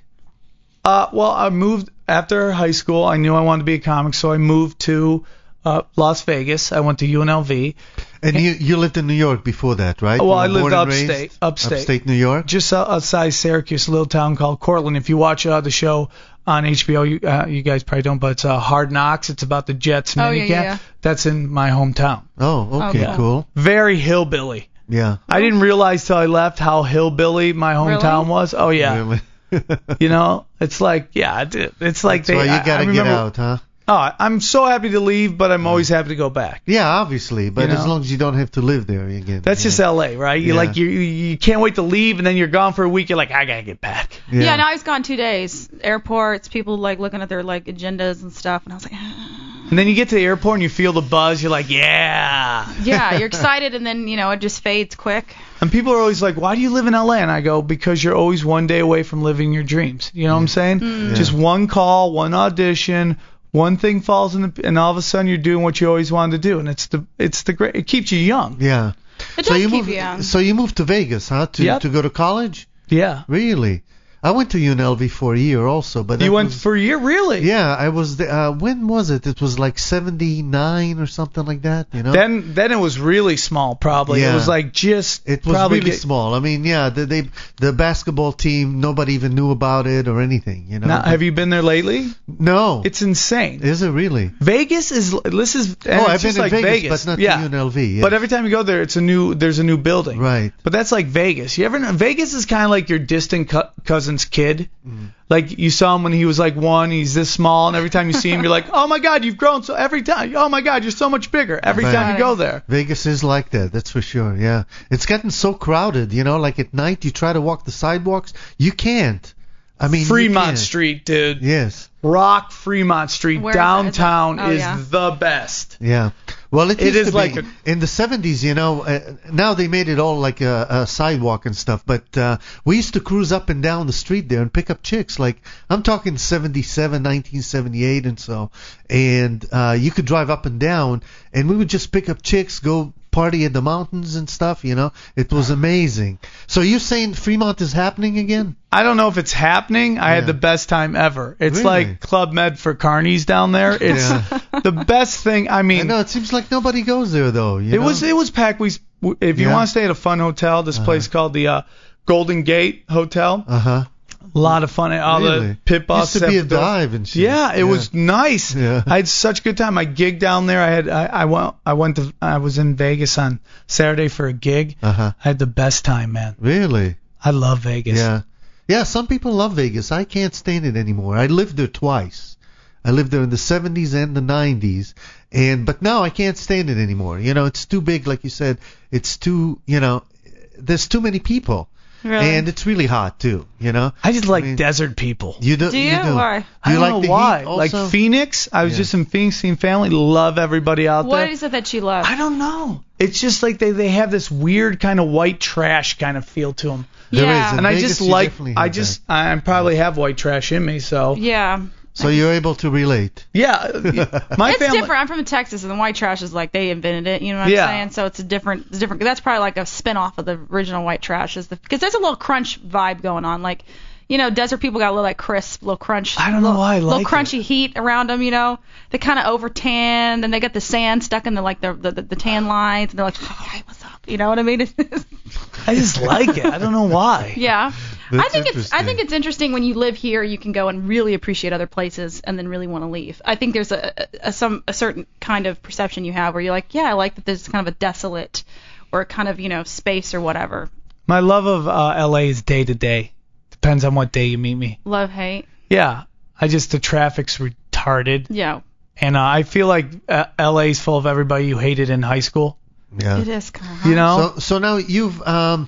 Uh, well, I moved after high school. I knew I wanted to be a comic, so I moved to uh, Las Vegas. I went to U N L V. And you you lived in New York before that, right? Well, You I were lived born and upstate- raised? upstate. Upstate New York? Just out- outside Syracuse, a little town called Cortland. If you watch uh, the show on H B O, you, uh, you guys probably don't, but it's uh, Hard Knocks. It's about the Jets Oh, minicamp. yeah, yeah, yeah. That's in my hometown. Oh, okay, Oh, cool. Very hillbilly. Yeah. I didn't realize till I left how hillbilly my hometown Really? was. Oh yeah. Really? You know, it's like yeah, it- it's like That's they. why you I- I gotta get remember- out, huh? Oh, I'm so happy to leave, but I'm always happy to go back. Yeah, obviously, but You as know? long as you don't have to live there again. That's yeah. just L A, right? You Yeah. like you you you can't wait to leave, and then you're gone for a week. You're like, I gotta get back. Yeah. Yeah, no, I was gone two days. Airports, people like looking at their like agendas and stuff, and I was like, And then you get to the airport and you feel the buzz. You're like, yeah. yeah, you're excited, and then you know it just fades quick. And people are always like, why do you live in L A? And I go, because you're always one day away from living your dreams. You know what I'm saying? Yeah. Just one call, one audition, one thing falls in the, and all of a sudden you're doing what you always wanted to do. And it's the it's the great. It keeps you young. Yeah. It So does you keep moved. you young. So you moved to Vegas, huh? To Yep. to go to college? Yeah. Really? I went to U N L V for a year also, but that You went was- for a year, really? Yeah, I was. The, uh, when was it? It was like seventy-nine or something like that. You know. Then then it was really small, probably. It Yeah. was like just It was probably really get- small. I mean, yeah, the, they the basketball team, nobody even knew about it or anything. You know. Now, have you been there lately? No. It's insane. Is it really? Vegas is this is and Oh, it's I've been just in like Vegas, Vegas, but not yeah. to U N L V. Yeah. But every time you go there, it's a new there's a new building. Right. But that's like Vegas. You ever know, Vegas is kind of like your distant co- cousin's kid. Mm. Like you saw him when he was like one, he's this small, and every time you see him, you're like, oh my God, you've grown so. Every time, oh my God, you're so much bigger. Every Right. time you go there. Vegas is like that, that's for sure. Yeah, it's gotten so crowded. You know, like at night, you try to walk the sidewalks, you can't. I mean, you Fremont can't. Street, dude. Yes. Rock Fremont Street Where is that? downtown Oh, is yeah. the best. Yeah. Well, it, It used is to like be. a- In the seventies, you know. Uh, now they made it all like a, a sidewalk and stuff. But uh, we used to cruise up and down the street there and pick up chicks. Like I'm talking seventy-seven, nineteen seventy-eight, and so. And uh, you could drive up and down, and we would just pick up chicks, go party at the mountains and stuff. You know, it was amazing. So you're saying Fremont is happening again? I don't know if it's happening. I Yeah. had the best time ever. It's Really? like Club Med for carnies down there. It's Yeah. the best thing. I I mean, know it seems like nobody goes there though. You it know? was it was packed. We if you Yeah. want to stay at a fun hotel, this place called the uh, Golden Gate Hotel. Uh huh. A lot of fun. All Really? the pit boss Used to be a have the- dive and shit. Yeah, it was nice. Yeah. I had such a good time. I gigged down there. I had I, I went I went to I was in Vegas on Saturday for a gig. Uh huh. I had the best time, man. Really? I love Vegas. Yeah. Yeah, some people love Vegas. I can't stand it anymore. I lived there twice. I lived there in the seventies and the nineties, and but now I can't stand it anymore. You know, it's too big, like you said. It's too, you know, there's too many people, Really? and it's really hot too. You know. I just like I mean, desert people. You do? Do you? do. Why? Do I you don't like know the why. heat Like also? Phoenix, I was Yeah. just in Phoenix seeing family. Love everybody out What there. is it that you love? I don't know. It's just like they, they have this weird kind of white trash kind of feel to them. There Yeah. is, in And I Vegas, just you like, definitely I have just, I probably have white trash in me, so. Yeah. that. So you're able to relate. Yeah. My It's family. different. I'm from Texas, and the white trash is like they invented it. You know what I'm Yeah. saying? So it's a different, it's different. That's probably like a spin-off of the original white trash, is the because there's a little crunch vibe going on. Like, you know, desert people got a little like crisp, little crunch. I don't know little, why I little like crunchy heat around them. You know, they kind of over tan, and they got the sand stuck in the like the the, the tan lines, and they're like, hey, what's up? You know what I mean? I just like it. I don't know why. Yeah. That's I think it's I interesting. think it's interesting when you live here, you can go and really appreciate other places and then really want to leave. I think there's a, a some a certain kind of perception you have where you're like, yeah, I like that there's kind of a desolate or kind of, you know, space or whatever. My love of uh, L A is day to day. Depends on what day you meet me. Love, hate. Yeah. I just, the traffic's retarded. Yeah. And uh, I feel like uh, L A's full of everybody you hated in high school. Yeah. It is kind of You know? So so now you've um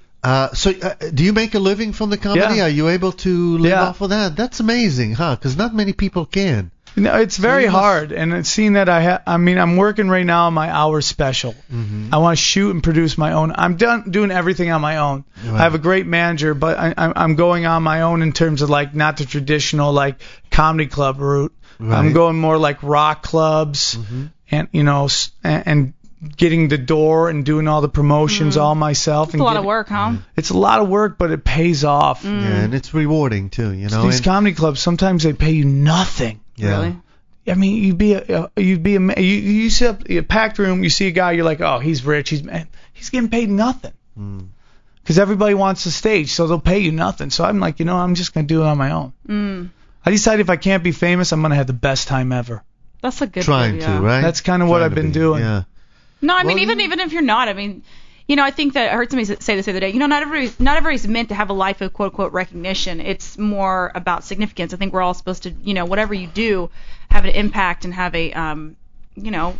uh so uh, do you make a living from the comedy? Yeah. Are you able to live Yeah. off of that? That's amazing, huh? Because not many people can. No, it's very you must- hard, and it's seeing that I ha- I mean, I'm working right now on my hour special. Mm-hmm. I want to shoot and produce my own. I'm done doing everything on my own. Right. I have a great manager, but I, I'm I'm going on my own in terms of like not the traditional like comedy club route. Right. I'm going more like rock clubs, Mm-hmm. and you know, s- and, and getting the door and doing all the promotions all myself. It's and a lot getting- of work, huh? It's a lot of work, but it pays off. Yeah, and it's rewarding too, you know. These and- comedy clubs sometimes they pay you nothing. yeah. Really? I mean, you'd be a, you'd be a, you you see a, a packed room, you see a guy, you're like, oh, he's rich, he's he's getting paid nothing, Mm. because everybody wants the stage, so they'll pay you nothing. So I'm like, you know, I'm just gonna do it on my own. Mm. I decided if I can't be famous, I'm gonna have the best time ever. That's a good Trying move, to, yeah. right? That's kind of what Trying I've to been be, doing. Yeah. No, I mean, Well, even you- even if you're not, I mean, you know, I think that I heard somebody say this the other day. You know, not everybody not everybody's meant to have a life of quote unquote recognition. It's more about significance. I think we're all supposed to, you know, whatever you do, have an impact and have a, um, you know,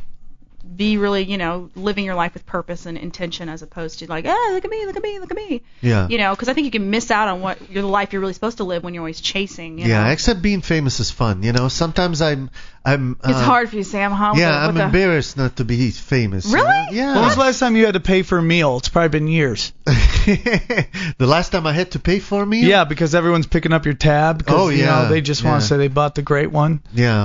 be really, you know, living your life with purpose and intention as opposed to like, ah, look at me, look at me, look at me. Yeah. You know, because I think you can miss out on what your the life you're really supposed to live when you're always chasing. You Yeah, know? except being famous is fun, you know. Sometimes I'm I'm uh, It's hard for you, Sam, huh? With Yeah, the- I'm with the- embarrassed not to be famous. you Really? know? Yeah. When was the last time you had to pay for a meal? It's probably been years. The last time I had to pay for a meal? Yeah, because everyone's picking up your tab. Because, Oh, you yeah, know, they just want yeah. to say they bought the great one. Yeah,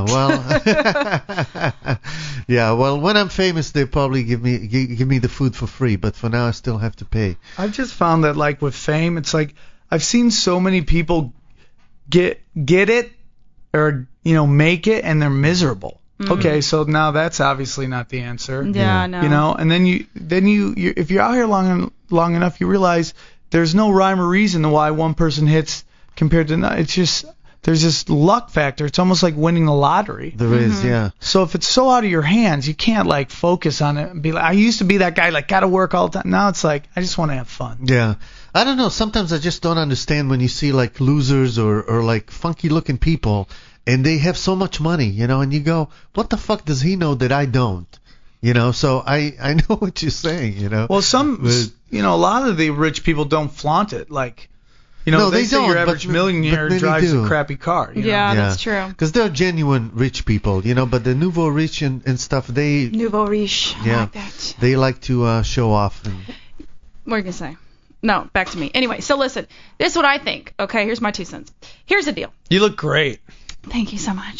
well, yeah, well, when I'm famous, they probably give me gi- give me the food for free, but for now, I still have to pay. I've just found that like with fame, it's like I've seen so many people get get it or you know make it and they're miserable. Okay, so now that's obviously not the answer. Yeah, I know. You know, and then you then you, you if you're out here long long enough, you realize there's no rhyme or reason to why one person hits compared to another. It's just there's this luck factor. It's almost like winning the lottery. There is, yeah. So if it's so out of your hands, you can't like focus on it and be like, I used to be that guy, like gotta work all the time. Now it's like I just want to have fun. Yeah. I don't know. Sometimes I just don't understand when you see like losers or, or like funky looking people and they have so much money, you know, and you go, what the fuck does he know that I don't? You know, so I, I know what you're saying, you know. Well, some, But- you know, a lot of the rich people don't flaunt it. Like, you know, No, they, they say don't, your but- average but millionaire many drives do. a crappy car. You know? Yeah, that's true. Because they're genuine rich people, you know, but the nouveau rich and, and stuff, they Nouveau riche. I Yeah. like that. they like to uh, show off. And, What are you gonna say? No, back to me. Anyway, so listen, this is what I think. Okay, here's my two cents. Here's the deal. You look great. Thank you so much.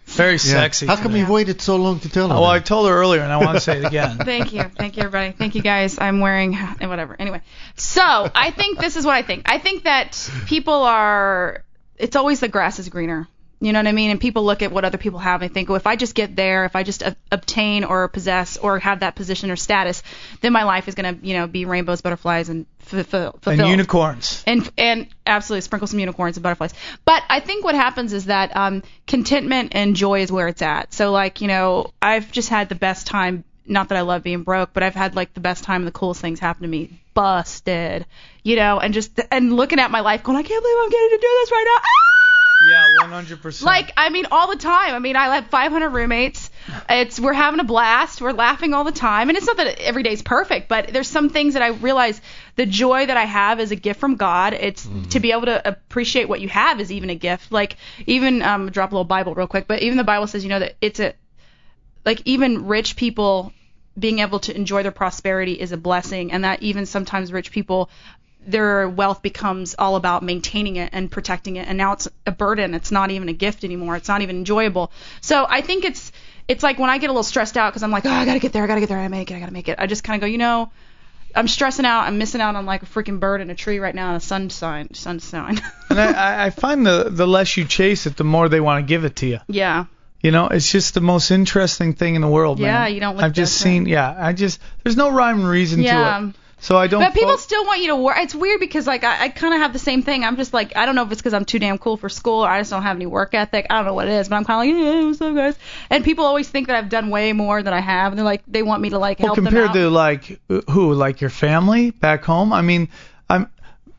Very Yeah. sexy. How come today. you waited so long to tell her? Oh, well, I that? told her earlier, and I want to say it again. Thank you. Thank you, everybody. Thank you, guys. I'm wearing whatever. Anyway, so I think this is what I think. I think that people are, it's always the grass is greener. You know what I mean? And people look at what other people have and think, oh, if I just get there, if I just uh, obtain or possess or have that position or status, then my life is going to, you know, be rainbows, butterflies, and f- f- fulfilled. And unicorns. And and absolutely sprinkle some unicorns and butterflies. But I think what happens is that um, contentment and joy is where it's at. So, like, you know, I've just had the best time. Not that I love being broke, but I've had like the best time and the coolest things happen to me. Busted, you know, and just and looking at my life, going, I can't believe I'm getting to do this right now. Ah! Yeah, one hundred percent. Like, I mean, all the time. I mean, I have five hundred roommates. It's we're having a blast. We're laughing all the time. And it's not that every day's perfect, but there's some things that I realize the joy that I have is a gift from God. It's mm-hmm. to be able to appreciate what you have is even a gift. Like, even um, drop a little Bible real quick, but even the Bible says, you know, that it's a like even rich people being able to enjoy their prosperity is a blessing, and that even sometimes rich people, their wealth becomes all about maintaining it and protecting it, and now it's a burden. It's not even a gift anymore. It's not even enjoyable. So I think it's it's like when I get a little stressed out because I'm like, oh, I gotta get there, I gotta get there, I gotta make it, I gotta make it. I just kind of go, you know, I'm stressing out. I'm missing out on like a freaking bird in a tree right now in a sunshine. Sunshine. And I, I find the the less you chase it, the more they want to give it to you. Yeah. You know, it's just the most interesting thing in the world, man. Yeah, you don't look I've just desperate. seen, yeah, I just, there's no rhyme and reason Yeah. to it. So I don't. But people fo- still want you to work. It's weird because like I, I kind of have the same thing. I'm just like I don't know if it's because I'm too damn cool for school or I just don't have any work ethic. I don't know what it is, but I'm kind of like, yeah, what's up, guys? And people always think that I've done way more than I have, and they're like, they want me to like well, help them compared out. to like who, like your family back home. I mean, I'm.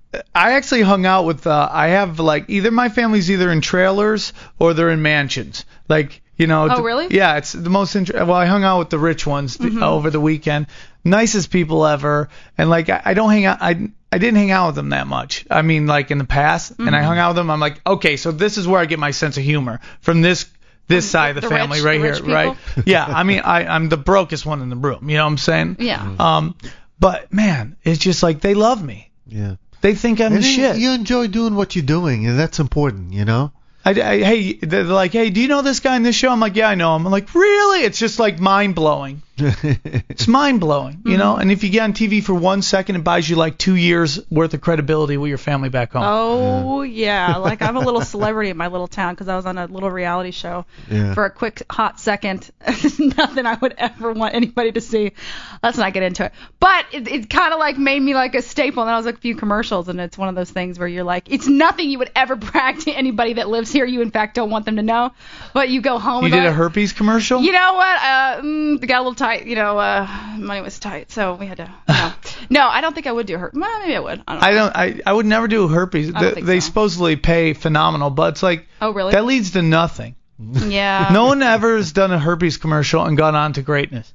I actually hung out with. Uh, I have like either my family's either in trailers or they're in mansions. Like. You know, Oh, really? Yeah, it's the most interesting. Well, I hung out with the rich ones th- Mm-hmm. over the weekend. Nicest people ever. And like, I, I don't hang out. I I didn't hang out with them that much. I mean, like in the past, and Mm-hmm. I hung out with them. I'm like, okay, so this is where I get my sense of humor from this this From side of the, the family rich- right the here, rich right? Yeah, I mean, I I'm the brokest one in the room. You know what I'm saying? Yeah. Um, but man, it's just like they love me. Yeah. They think I'm And the you- shit. You enjoy doing what you're doing, and that's important, you know? I, I, hey, they're like, hey, do you know this guy in this show? I'm like, yeah, I know him. I'm like, really? It's just like mind blowing. It's mind blowing, you know. And if you get on T V for one second, it buys you like two years worth of credibility with your family back home. Oh yeah, like I'm a little celebrity in my little town because I was on a little reality show Yeah. for a quick hot second. Nothing I would ever want anybody to see. Let's not get into it. But it, it kind of like made me like a staple. And then I was like a few commercials, and it's one of those things where you're like, it's nothing you would ever brag to anybody that lives here. You in fact don't want them to know, but you go home. You with did it. a herpes commercial? You know what? Uh, mm, got a little tight. You know, uh, money was tight, so we had to. You know. No, I don't think I would do her. Well, maybe I would. I don't. I know. don't. I, I would never do herpes. I don't They, think they so. supposedly pay phenomenal, but it's like Oh really? that leads to nothing. Yeah. No one ever has done a herpes commercial and gone on to greatness.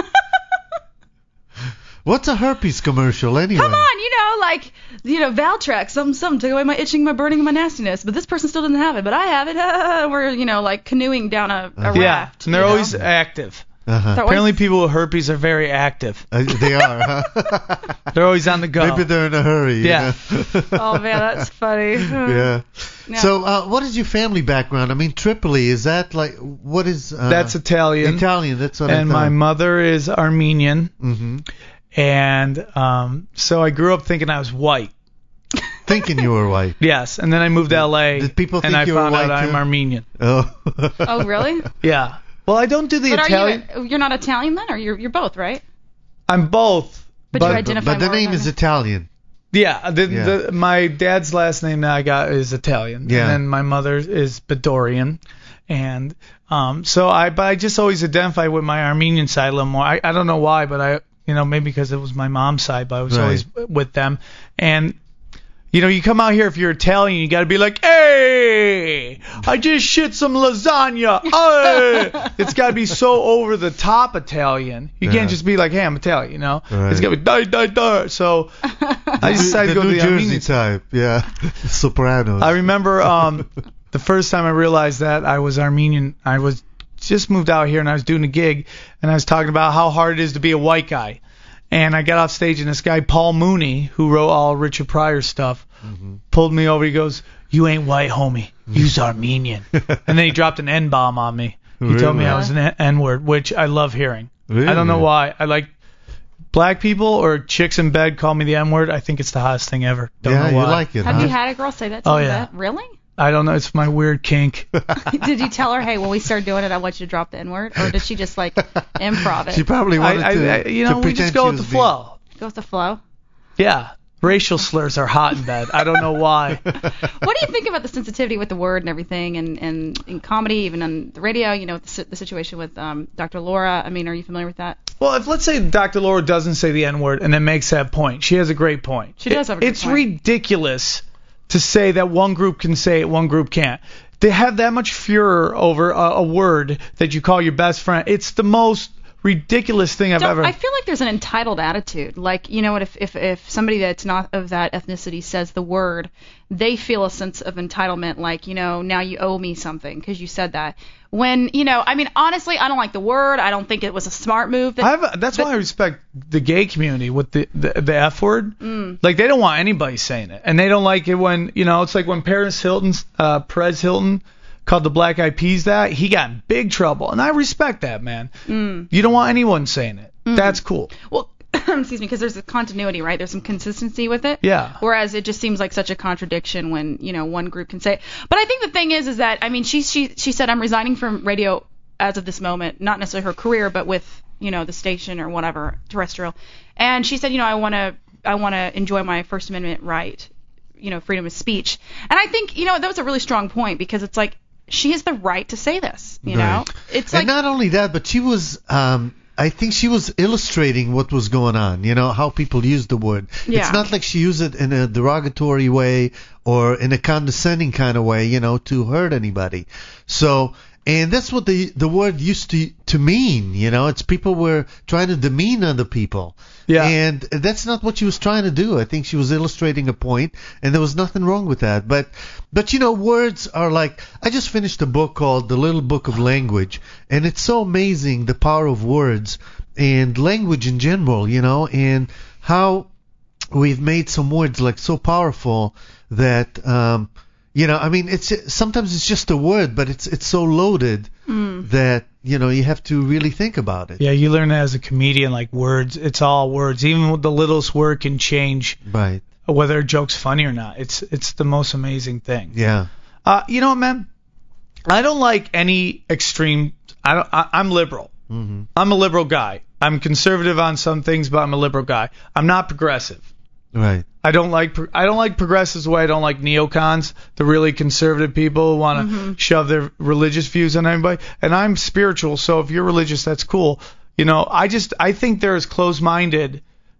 What's a herpes commercial anyway? Come on, you know, like, you know, Valtrex, some, some took away my itching, my burning, and my nastiness, but this person still didn't have it, but I have it. We're, you know, like canoeing down a, a Yeah, raft. and they're you know? always active. Uh-huh. They're Apparently, always- people with herpes are very active. Uh, they are, huh? They're always on the go. Maybe they're in a hurry. you Yeah. know? Oh man, that's funny. Yeah. Yeah. So, uh, what is your family background? I mean, Tripoli, is that like, what is... Uh, That's Italian. Italian, that's what I And thought. my mother is Armenian. hmm And um, so I grew up thinking I was white. Thinking you were white. Yes, and then I moved to L A. Did people and think I you were found out white, I'm too? Armenian. Oh. Oh really? Yeah. Well, I don't do the But are Italian. you? You're not Italian then, or you're you're both, right? I'm both. But you but identify But the more name with is them. Italian. yeah, the, Yeah. The, my dad's last name that I got is Italian. Yeah. And then my mother is Bedouin. And um, so I, but I just always identify with my Armenian side a little more. I, I don't know why, but I, you know, maybe because it was my mom's side, but I was Right. always with them. And you know, you come out here if you're Italian, you got to be like, hey, I just shit some lasagna. Hey. It's got to be so over the top Italian. You Yeah. can't just be like, hey, I'm Italian, you know. Right. It's got to be die, die, die. So I decided the to go to New the Jersey Armenian. type, yeah. Sopranos. I remember um, the first time I realized that I was Armenian. I was just moved out here and I was doing a gig and I was talking about how hard it is to be a white guy. And I got off stage and this guy Paul Mooney, who wrote all Richard Pryor stuff, pulled me over. He goes, You ain't white, homie. You's Armenian. And then he dropped an N-bomb on me. He Really? told me I was an N-word, which I love hearing. Really? I don't know why. I like black people or chicks in bed call me the N-word. I think it's the hottest thing ever. Don't yeah, know why. you like it, Have huh? you had a girl say that to Oh, you? yeah. That? Really? I don't know. It's my weird kink. Did you tell her, hey, when we start doing it, I want you to drop the N-word? Or did she just, like, improv it? She probably wanted I, to. I, you to know, we just pretend go she with the was being- flow. Go with the flow? Yeah. Racial slurs are hot in bed. I don't know why. What do you think about the sensitivity with the word and everything, and, and in comedy, even on the radio, you know, the, si- the situation with um, Doctor Laura? I mean, are you familiar with that? Well, if let's say Doctor Laura doesn't say the N-word and then makes that point, she has a great point. She does have a good It's point. ridiculous to say that one group can say it, one group can't. They have that much furor over a, a word that you call your best friend. It's the most ridiculous thing I've Don't- ever. I feel like there's an entitled attitude. Like, you know what, if, if, if somebody that's not of that ethnicity says the word, they feel a sense of entitlement, like, you know, now you owe me something because you said that. When, you know, I mean, honestly, I don't like the word. I don't think it was a smart move. That, I have a, that's why I respect the gay community with the the, the F word. Mm. Like, they don't want anybody saying it, and they don't like it when, you know, it's like when Paris Hilton, uh, Perez Hilton called the Black Eyed Peas that, he got in big trouble, and I respect that, man. Mm. You don't want anyone saying it. Mm. That's cool. Well, excuse me, because there's a continuity, right? There's some consistency with it. Yeah. Whereas it just seems like such a contradiction when, you know, one group can say it. But I think the thing is, is that, I mean, she she she said, I'm resigning from radio as of this moment, not necessarily her career, but with, you know, the station or whatever, terrestrial. And she said, you know, I want to I want to enjoy my First Amendment right, you know, freedom of speech. And I think, you know, that was a really strong point, because it's like, she has the right to say this, you know? Right. It's and like, not only that, but she was, um, I think she was illustrating what was going on, you know, how people use the word. Yeah. It's not like she used it in a derogatory way or in a condescending kind of way, you know, to hurt anybody. So, and that's what the the word used to to mean, you know. It's people were trying to demean other people. Yeah. And that's not what she was trying to do. I think she was illustrating a point, and there was nothing wrong with that. But, but you know, words are like, I just finished a book called The Little Book of Language, and it's so amazing, the power of words and language in general, you know, and how we've made some words like so powerful that, um, you know, I mean, it's sometimes it's just a word, but it's it's so loaded mm. that, you know, you have to really think about it. Yeah, you learn that as a comedian, like words, it's all words. Even the littlest word can change Right. whether a joke's funny or not. It's it's the most amazing thing. Yeah. Uh, you know what, man? I don't like any extreme. I don't. I, I'm liberal. Mm-hmm. I'm a liberal guy. I'm conservative on some things, but I'm a liberal guy. I'm not progressive. Right. I don't like pro- I don't like progressives the way I don't like neocons, the really conservative people who want to Mm-hmm. shove their religious views on everybody. And I'm spiritual, so if you're religious, that's cool. You know, I just I think they're as close-minded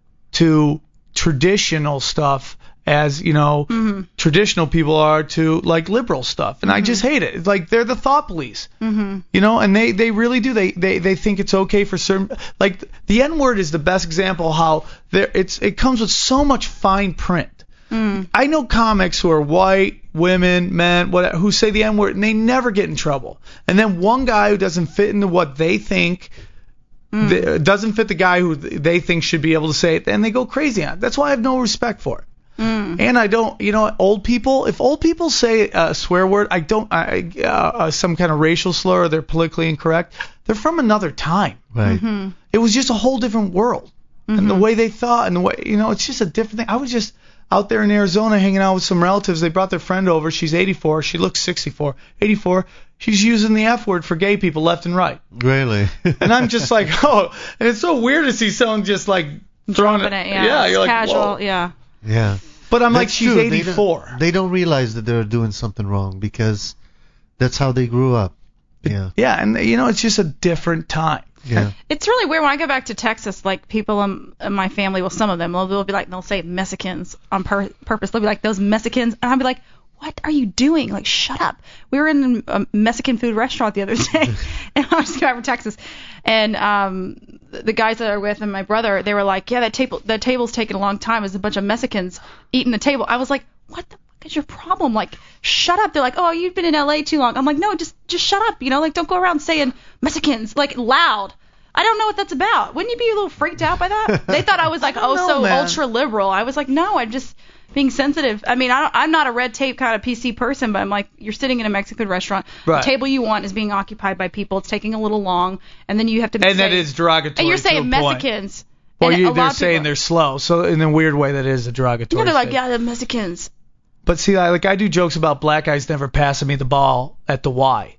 to traditional stuff as, you know, Mm-hmm. traditional people are to like liberal stuff. And I just hate it. It's like they're the thought police. Mm-hmm. You know, and they, they really do. They, they they think it's okay for certain. Like the N word is the best example how there it's it comes with so much fine print. Mm. I know comics who are white, women, men, whatever, who say the N word and they never get in trouble. And then one guy who doesn't fit into what they think. Mm. th- doesn't fit the guy who they think should be able to say it, and they go crazy on it. That's why I have no respect for it. Mm. And I don't, you know, old people, if old people say a swear word, I don't, I, uh, uh, some kind of racial slur, or they're politically incorrect, they're from another time. Right. Mm-hmm. It was just a whole different world. And the way they thought, and the way, you know, it's just a different thing. I was just out there in Arizona hanging out with some relatives. They brought their friend over. She's eighty-four. She looks sixty-four. eighty-four. She's using the F word for gay people left and right. Really. And I'm just like, oh, and it's so weird to see someone just like throwing Dropping it, yeah. Yeah, It's you're like, casual, whoa. yeah. Yeah. But I'm like, That's she's true. They don't- eighty-four. They don't realize that they're doing something wrong because that's how they grew up. Yeah. Yeah, and you know, it's just a different time. Yeah. It's really weird when I go back to Texas. Like people in, in my family, well, some of them, they'll, they'll be like, they'll say Mexicans on pur- purpose. They'll be like, those Mexicans, and I'll be like, what are you doing? Like, shut up. We were in a Mexican food restaurant the other day, and I was coming from Texas, and um, the, the guys that are with and my brother, they were like, yeah, that table, that table's taking a long time. There's a bunch of Mexicans eating the table. I was like, what the fuck is your problem? Like, shut up. They're like, oh, you've been in L A too long. I'm like, no, just just shut up. You know, like, don't go around saying Mexicans like loud. I don't know what that's about. Wouldn't you be a little freaked out by that? They thought I was like, I don't oh, know, so man. ultra liberal. I was like, no, I just, being sensitive. I mean, I don't, I'm not a red tape kind of P C person, but I'm like, you're sitting in a Mexican restaurant. Right. The table you want is being occupied by people. It's taking a little long, and then you have to. And say, that is derogatory. And you're to saying a point. Mexicans. Well, and you, a they're lot of saying people, they're slow. So in a weird way, that is a derogatory. Yeah, they're like, statement. yeah, the Mexicans. But see, I, like I do jokes about black guys never passing me the ball at the Y.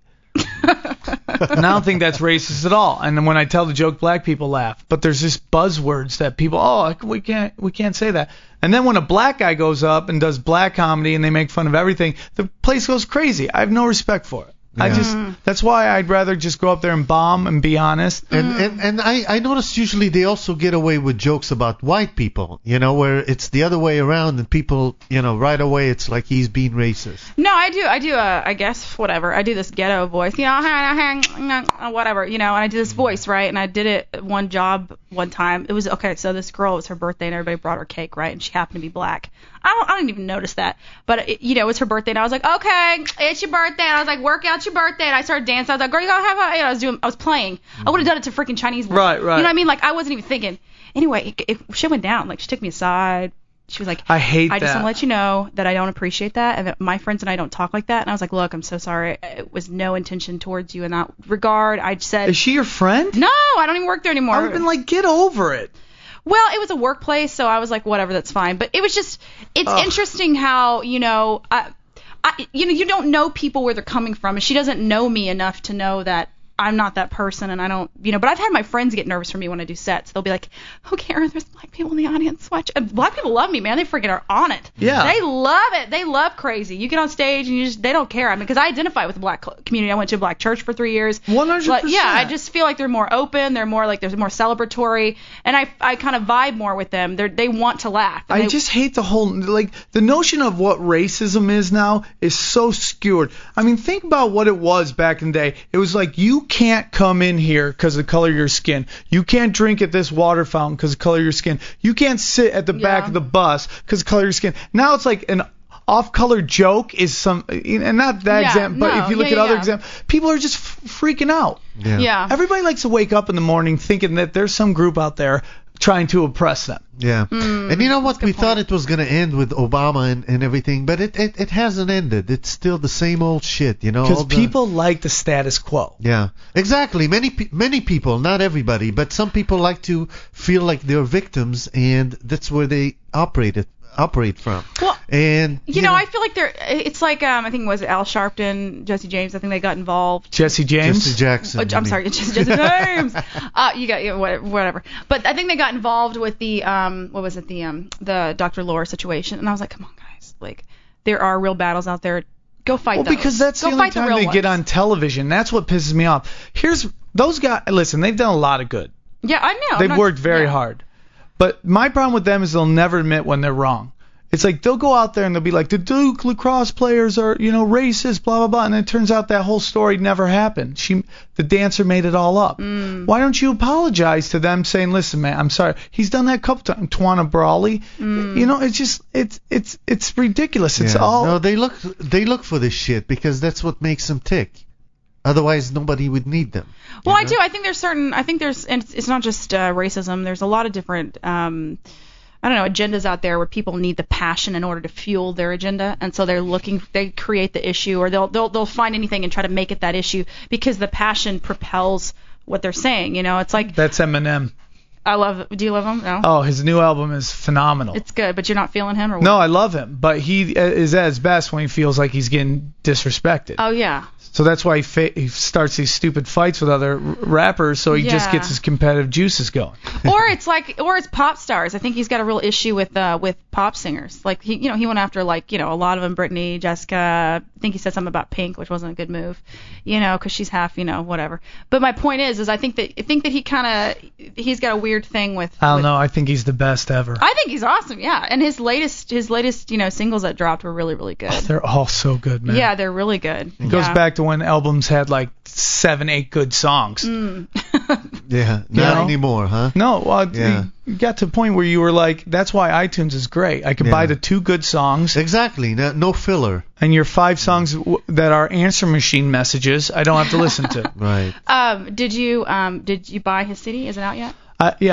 And I don't think that's racist at all. And then when I tell the joke, black people laugh. But there's just buzzwords that people, oh, we can't, we can't say that. And then when a black guy goes up and does black comedy and they make fun of everything, the place goes crazy. I have no respect for it. I Yeah. just, that's why I'd rather just go up there and bomb and be honest. And and, and I, I notice usually they also get away with jokes about white people, you know, where it's the other way around and people, you know, right away it's like he's being racist. No, I do. I do. Uh, I guess whatever. I do this ghetto voice, you know, whatever, you know. And I do this voice, right? And I did it at one job one time. It was okay. So this girl, it was her birthday, and everybody brought her cake, right? And she happened to be black. I don't. I didn't even notice that. But it, you know, it was her birthday, and I was like, okay, it's your birthday. And I was like, work out your birthday. And I started dancing. I was like, girl, you gotta have a. You know, I was doing. I was playing. I would have done it to freaking Chinese woman. Right, right. You know what I mean? Like I wasn't even thinking. Anyway, it, it, shit went down. Like she took me aside. She was like, I hate I just that. want to let you know that I don't appreciate that, and that my friends and I don't talk like that. And I was like, look, I'm so sorry. It was no intention towards you in that regard. I just said, Is she your friend? no, I don't even work there anymore. I would have been like, get over it. Well, it was a workplace, so I was like, whatever, that's fine. But it was just, it's Ugh. interesting how, you know, I, I, you know, you don't know people where they're coming from, and she doesn't know me enough to know that I'm not that person, and I don't, you know, but I've had my friends get nervous for me when I do sets. They'll be like, oh, Karen, there's black people in the audience. Watch. And black people love me, man. They freaking are on it. Yeah. They love it. They love crazy. You get on stage, and you just, they don't care. I mean, because I identify with the black cl- community. I went to a black church for three years. one hundred But percent. yeah, I just feel like they're more open. They're more like, they're more celebratory. And I, I kind of vibe more with them. They they want to laugh. And I they, just hate the whole, like, the notion of what racism is now is so skewed. I mean, think about what it was back in the day. It was like, you can't come in here because of the color of your skin. You can't drink at this water fountain because of the color of your skin. You can't sit at the back Yeah. of the bus because of the color of your skin. Now it's like an off-color joke is some, and not that Yeah, example, but no, if you look yeah, at yeah, other yeah. examples, people are just f- freaking out. Yeah. yeah. Everybody likes to wake up in the morning thinking that there's some group out there trying to oppress them. Yeah. Mm, and you know what? that's a We good thought point. it was going to end with Obama and, and everything, but it, it, it hasn't ended. It's still the same old shit, you know? Because all the- people like the status quo. Yeah, exactly. Many pe- many people, not everybody, but some people like to feel like they're victims, and that's where they operate it, operate from. Well, And you know, I feel like they're, it's like, um, I think it was Al Sharpton, Jesse James, I think they got involved. Jesse James? Jesse Jackson. Oh, I I'm mean. sorry, Jesse Jesse James. Uh, you got, you know, whatever, whatever. But I think they got involved with the, um, what was it, the, um, the Doctor Laura situation. And I was like, come on, guys. Like, there are real battles out there. Go fight Well, those. because that's Go the only fight the time real they ones. get on television. That's what pisses me off. Here's those guys. Listen, they've done a lot of good. Yeah, I know. I'm They've not- worked very yeah. hard. But my problem with them is they'll never admit when they're wrong. It's like they'll go out there and they'll be like, the Duke lacrosse players are, you know, racist, blah, blah, blah. And it turns out that whole story never happened. She, the dancer made it all up. Mm. Why don't you apologize to them saying, listen, man, I'm sorry. He's done that a couple times. Tawana Brawley. Mm. You know, it's just, it's, it's, it's ridiculous. It's Yeah. all. No, they look they look for this shit because that's what makes them tick. Otherwise, nobody would need them. Well, you I know? do. I think there's certain. I think there's, and it's, it's not just uh, racism. There's a lot of different, um, I don't know, agendas out there where people need the passion in order to fuel their agenda, and so they're looking, they create the issue, or they'll they'll they'll find anything and try to make it that issue because the passion propels what they're saying. You know, it's like That's Eminem. I love. Do you love him? No. Oh, his new album is phenomenal. It's good, but you're not feeling him, or what? No, I love him, but he is at his best when he feels like he's getting disrespected. Oh yeah. So that's why he, fa- he starts these stupid fights with other r- rappers, so he just Yeah. gets his competitive juices going. Or it's like, or it's pop stars. I think he's got a real issue with uh with pop singers. Like he, you know, he went after like, you know, a lot of them, Britney, Jessica. I think he said something about Pink, which wasn't a good move, you know, because she's half, you know, whatever. But my point is, is I think that I think that he kind of he's got a weird thing with. I don't with, know. I think he's the best ever. I think he's awesome, yeah. And his latest his latest, you know, singles that dropped were really really good. They're all so good, man. Yeah, they're really good. It goes yeah. back to when albums had like seven, eight good songs. Mm. Yeah, not know? anymore, huh? No, well, Yeah. you got to a point where you were like, that's why iTunes is great. I can Yeah. buy the two good songs, Exactly. No, no filler. and your five songs w- that are answer machine messages, I don't have to listen to. Right. Um, did you um did you buy his C D? Is it out yet? Uh, yeah,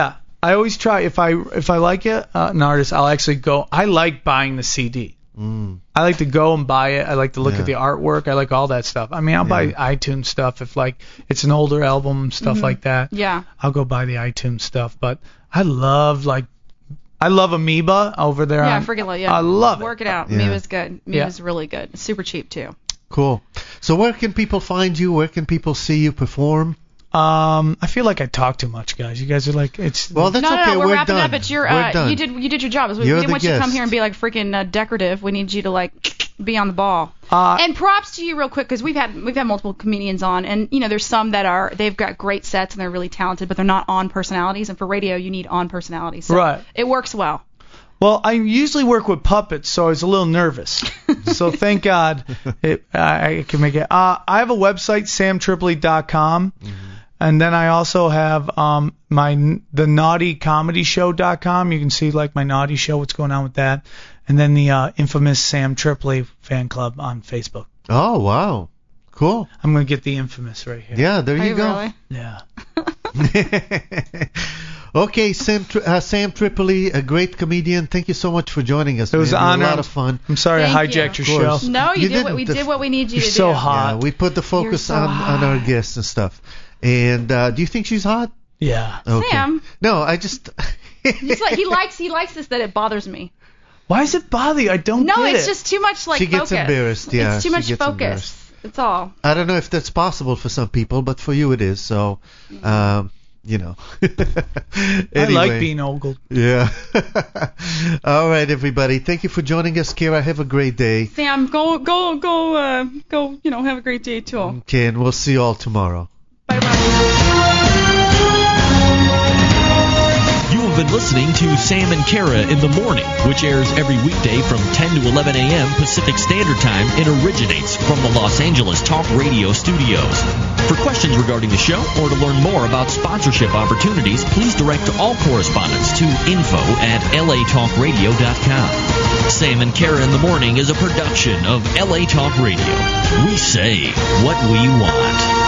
I always try if I if I like it, uh, an artist, I'll actually go. I like buying the C D. Mm. I like to go and buy it. I like to look Yeah. at the artwork. I like all that stuff. I mean, I'll buy Yeah. iTunes stuff if like it's an older album, stuff like that. Yeah. I'll go buy the iTunes stuff. But I love like I love Amoeba over there. Yeah, on- I forget. Yeah. I love it. Work it out. Yeah. Amoeba's good. Yeah. Amoeba's really good. It's super cheap too. Cool. So where can people find you? Where can people see you perform? Um, I feel like I talk too much, guys. You guys are like it's. Well, that's no, no, okay. no, we're, we're wrapping done. up. It's your, We're uh, done. you did, you did your job. We, we You're didn't the want you to come guest. here and be like freaking uh, decorative. We need you to like be on the ball. Uh, And props to you, real quick, because we've had we've had multiple comedians on, and you know, there's some that are they've got great sets and they're really talented, but they're not on personalities. And for radio, you need on personalities. So Right. It works well. Well, I usually work with puppets, so I was a little nervous. So thank God it, I, I can make it. Uh, I have a website, sam tripoli dot com, Mm-hmm. and then I also have um, my the naughty comedy show dot com. You can see like my naughty show, what's going on with that, and then the uh, infamous Sam Tripoli fan club on Facebook. Oh, wow. Cool. I'm gonna get the infamous right here. Yeah, there Are you you go. really? Yeah. Okay, Sam, Tri- uh, Sam Tripoli, a great comedian. Thank you so much for joining us. It was man. an You were honor. A lot of fun. I'm sorry Thank I you. hijacked your Of course. show. No, you, You did what we didn't. did what we need you You're to so do. hot. Yeah, we put the focus so on, on hot. our guests and stuff. And uh, do you think she's hot? Yeah. Okay. Sam. No, I just. He's like, he likes he likes this that it bothers me. Why does it bother you? I don't No, get it's it. just too much like She gets focus. embarrassed, yeah, It's too she much gets focus. embarrassed. That's all. I don't know if that's possible for some people, but for you it is. So, um, you know. I Anyway. like being ogled. Yeah. All right, everybody. Thank you for joining us, Kira. Have a great day. Sam, go go go uh go, you know, have a great day too. Okay, and we'll see you all tomorrow. Bye bye. You have been listening to Sam and Kara in the Morning, which airs every weekday from ten to eleven a.m. Pacific Standard Time and originates from the Los Angeles Talk Radio studios. For questions regarding the show or to learn more about sponsorship opportunities, please direct all correspondence to info at l a talk radio dot com. Sam and Kara in the Morning is a production of L A Talk Radio. We say what we want.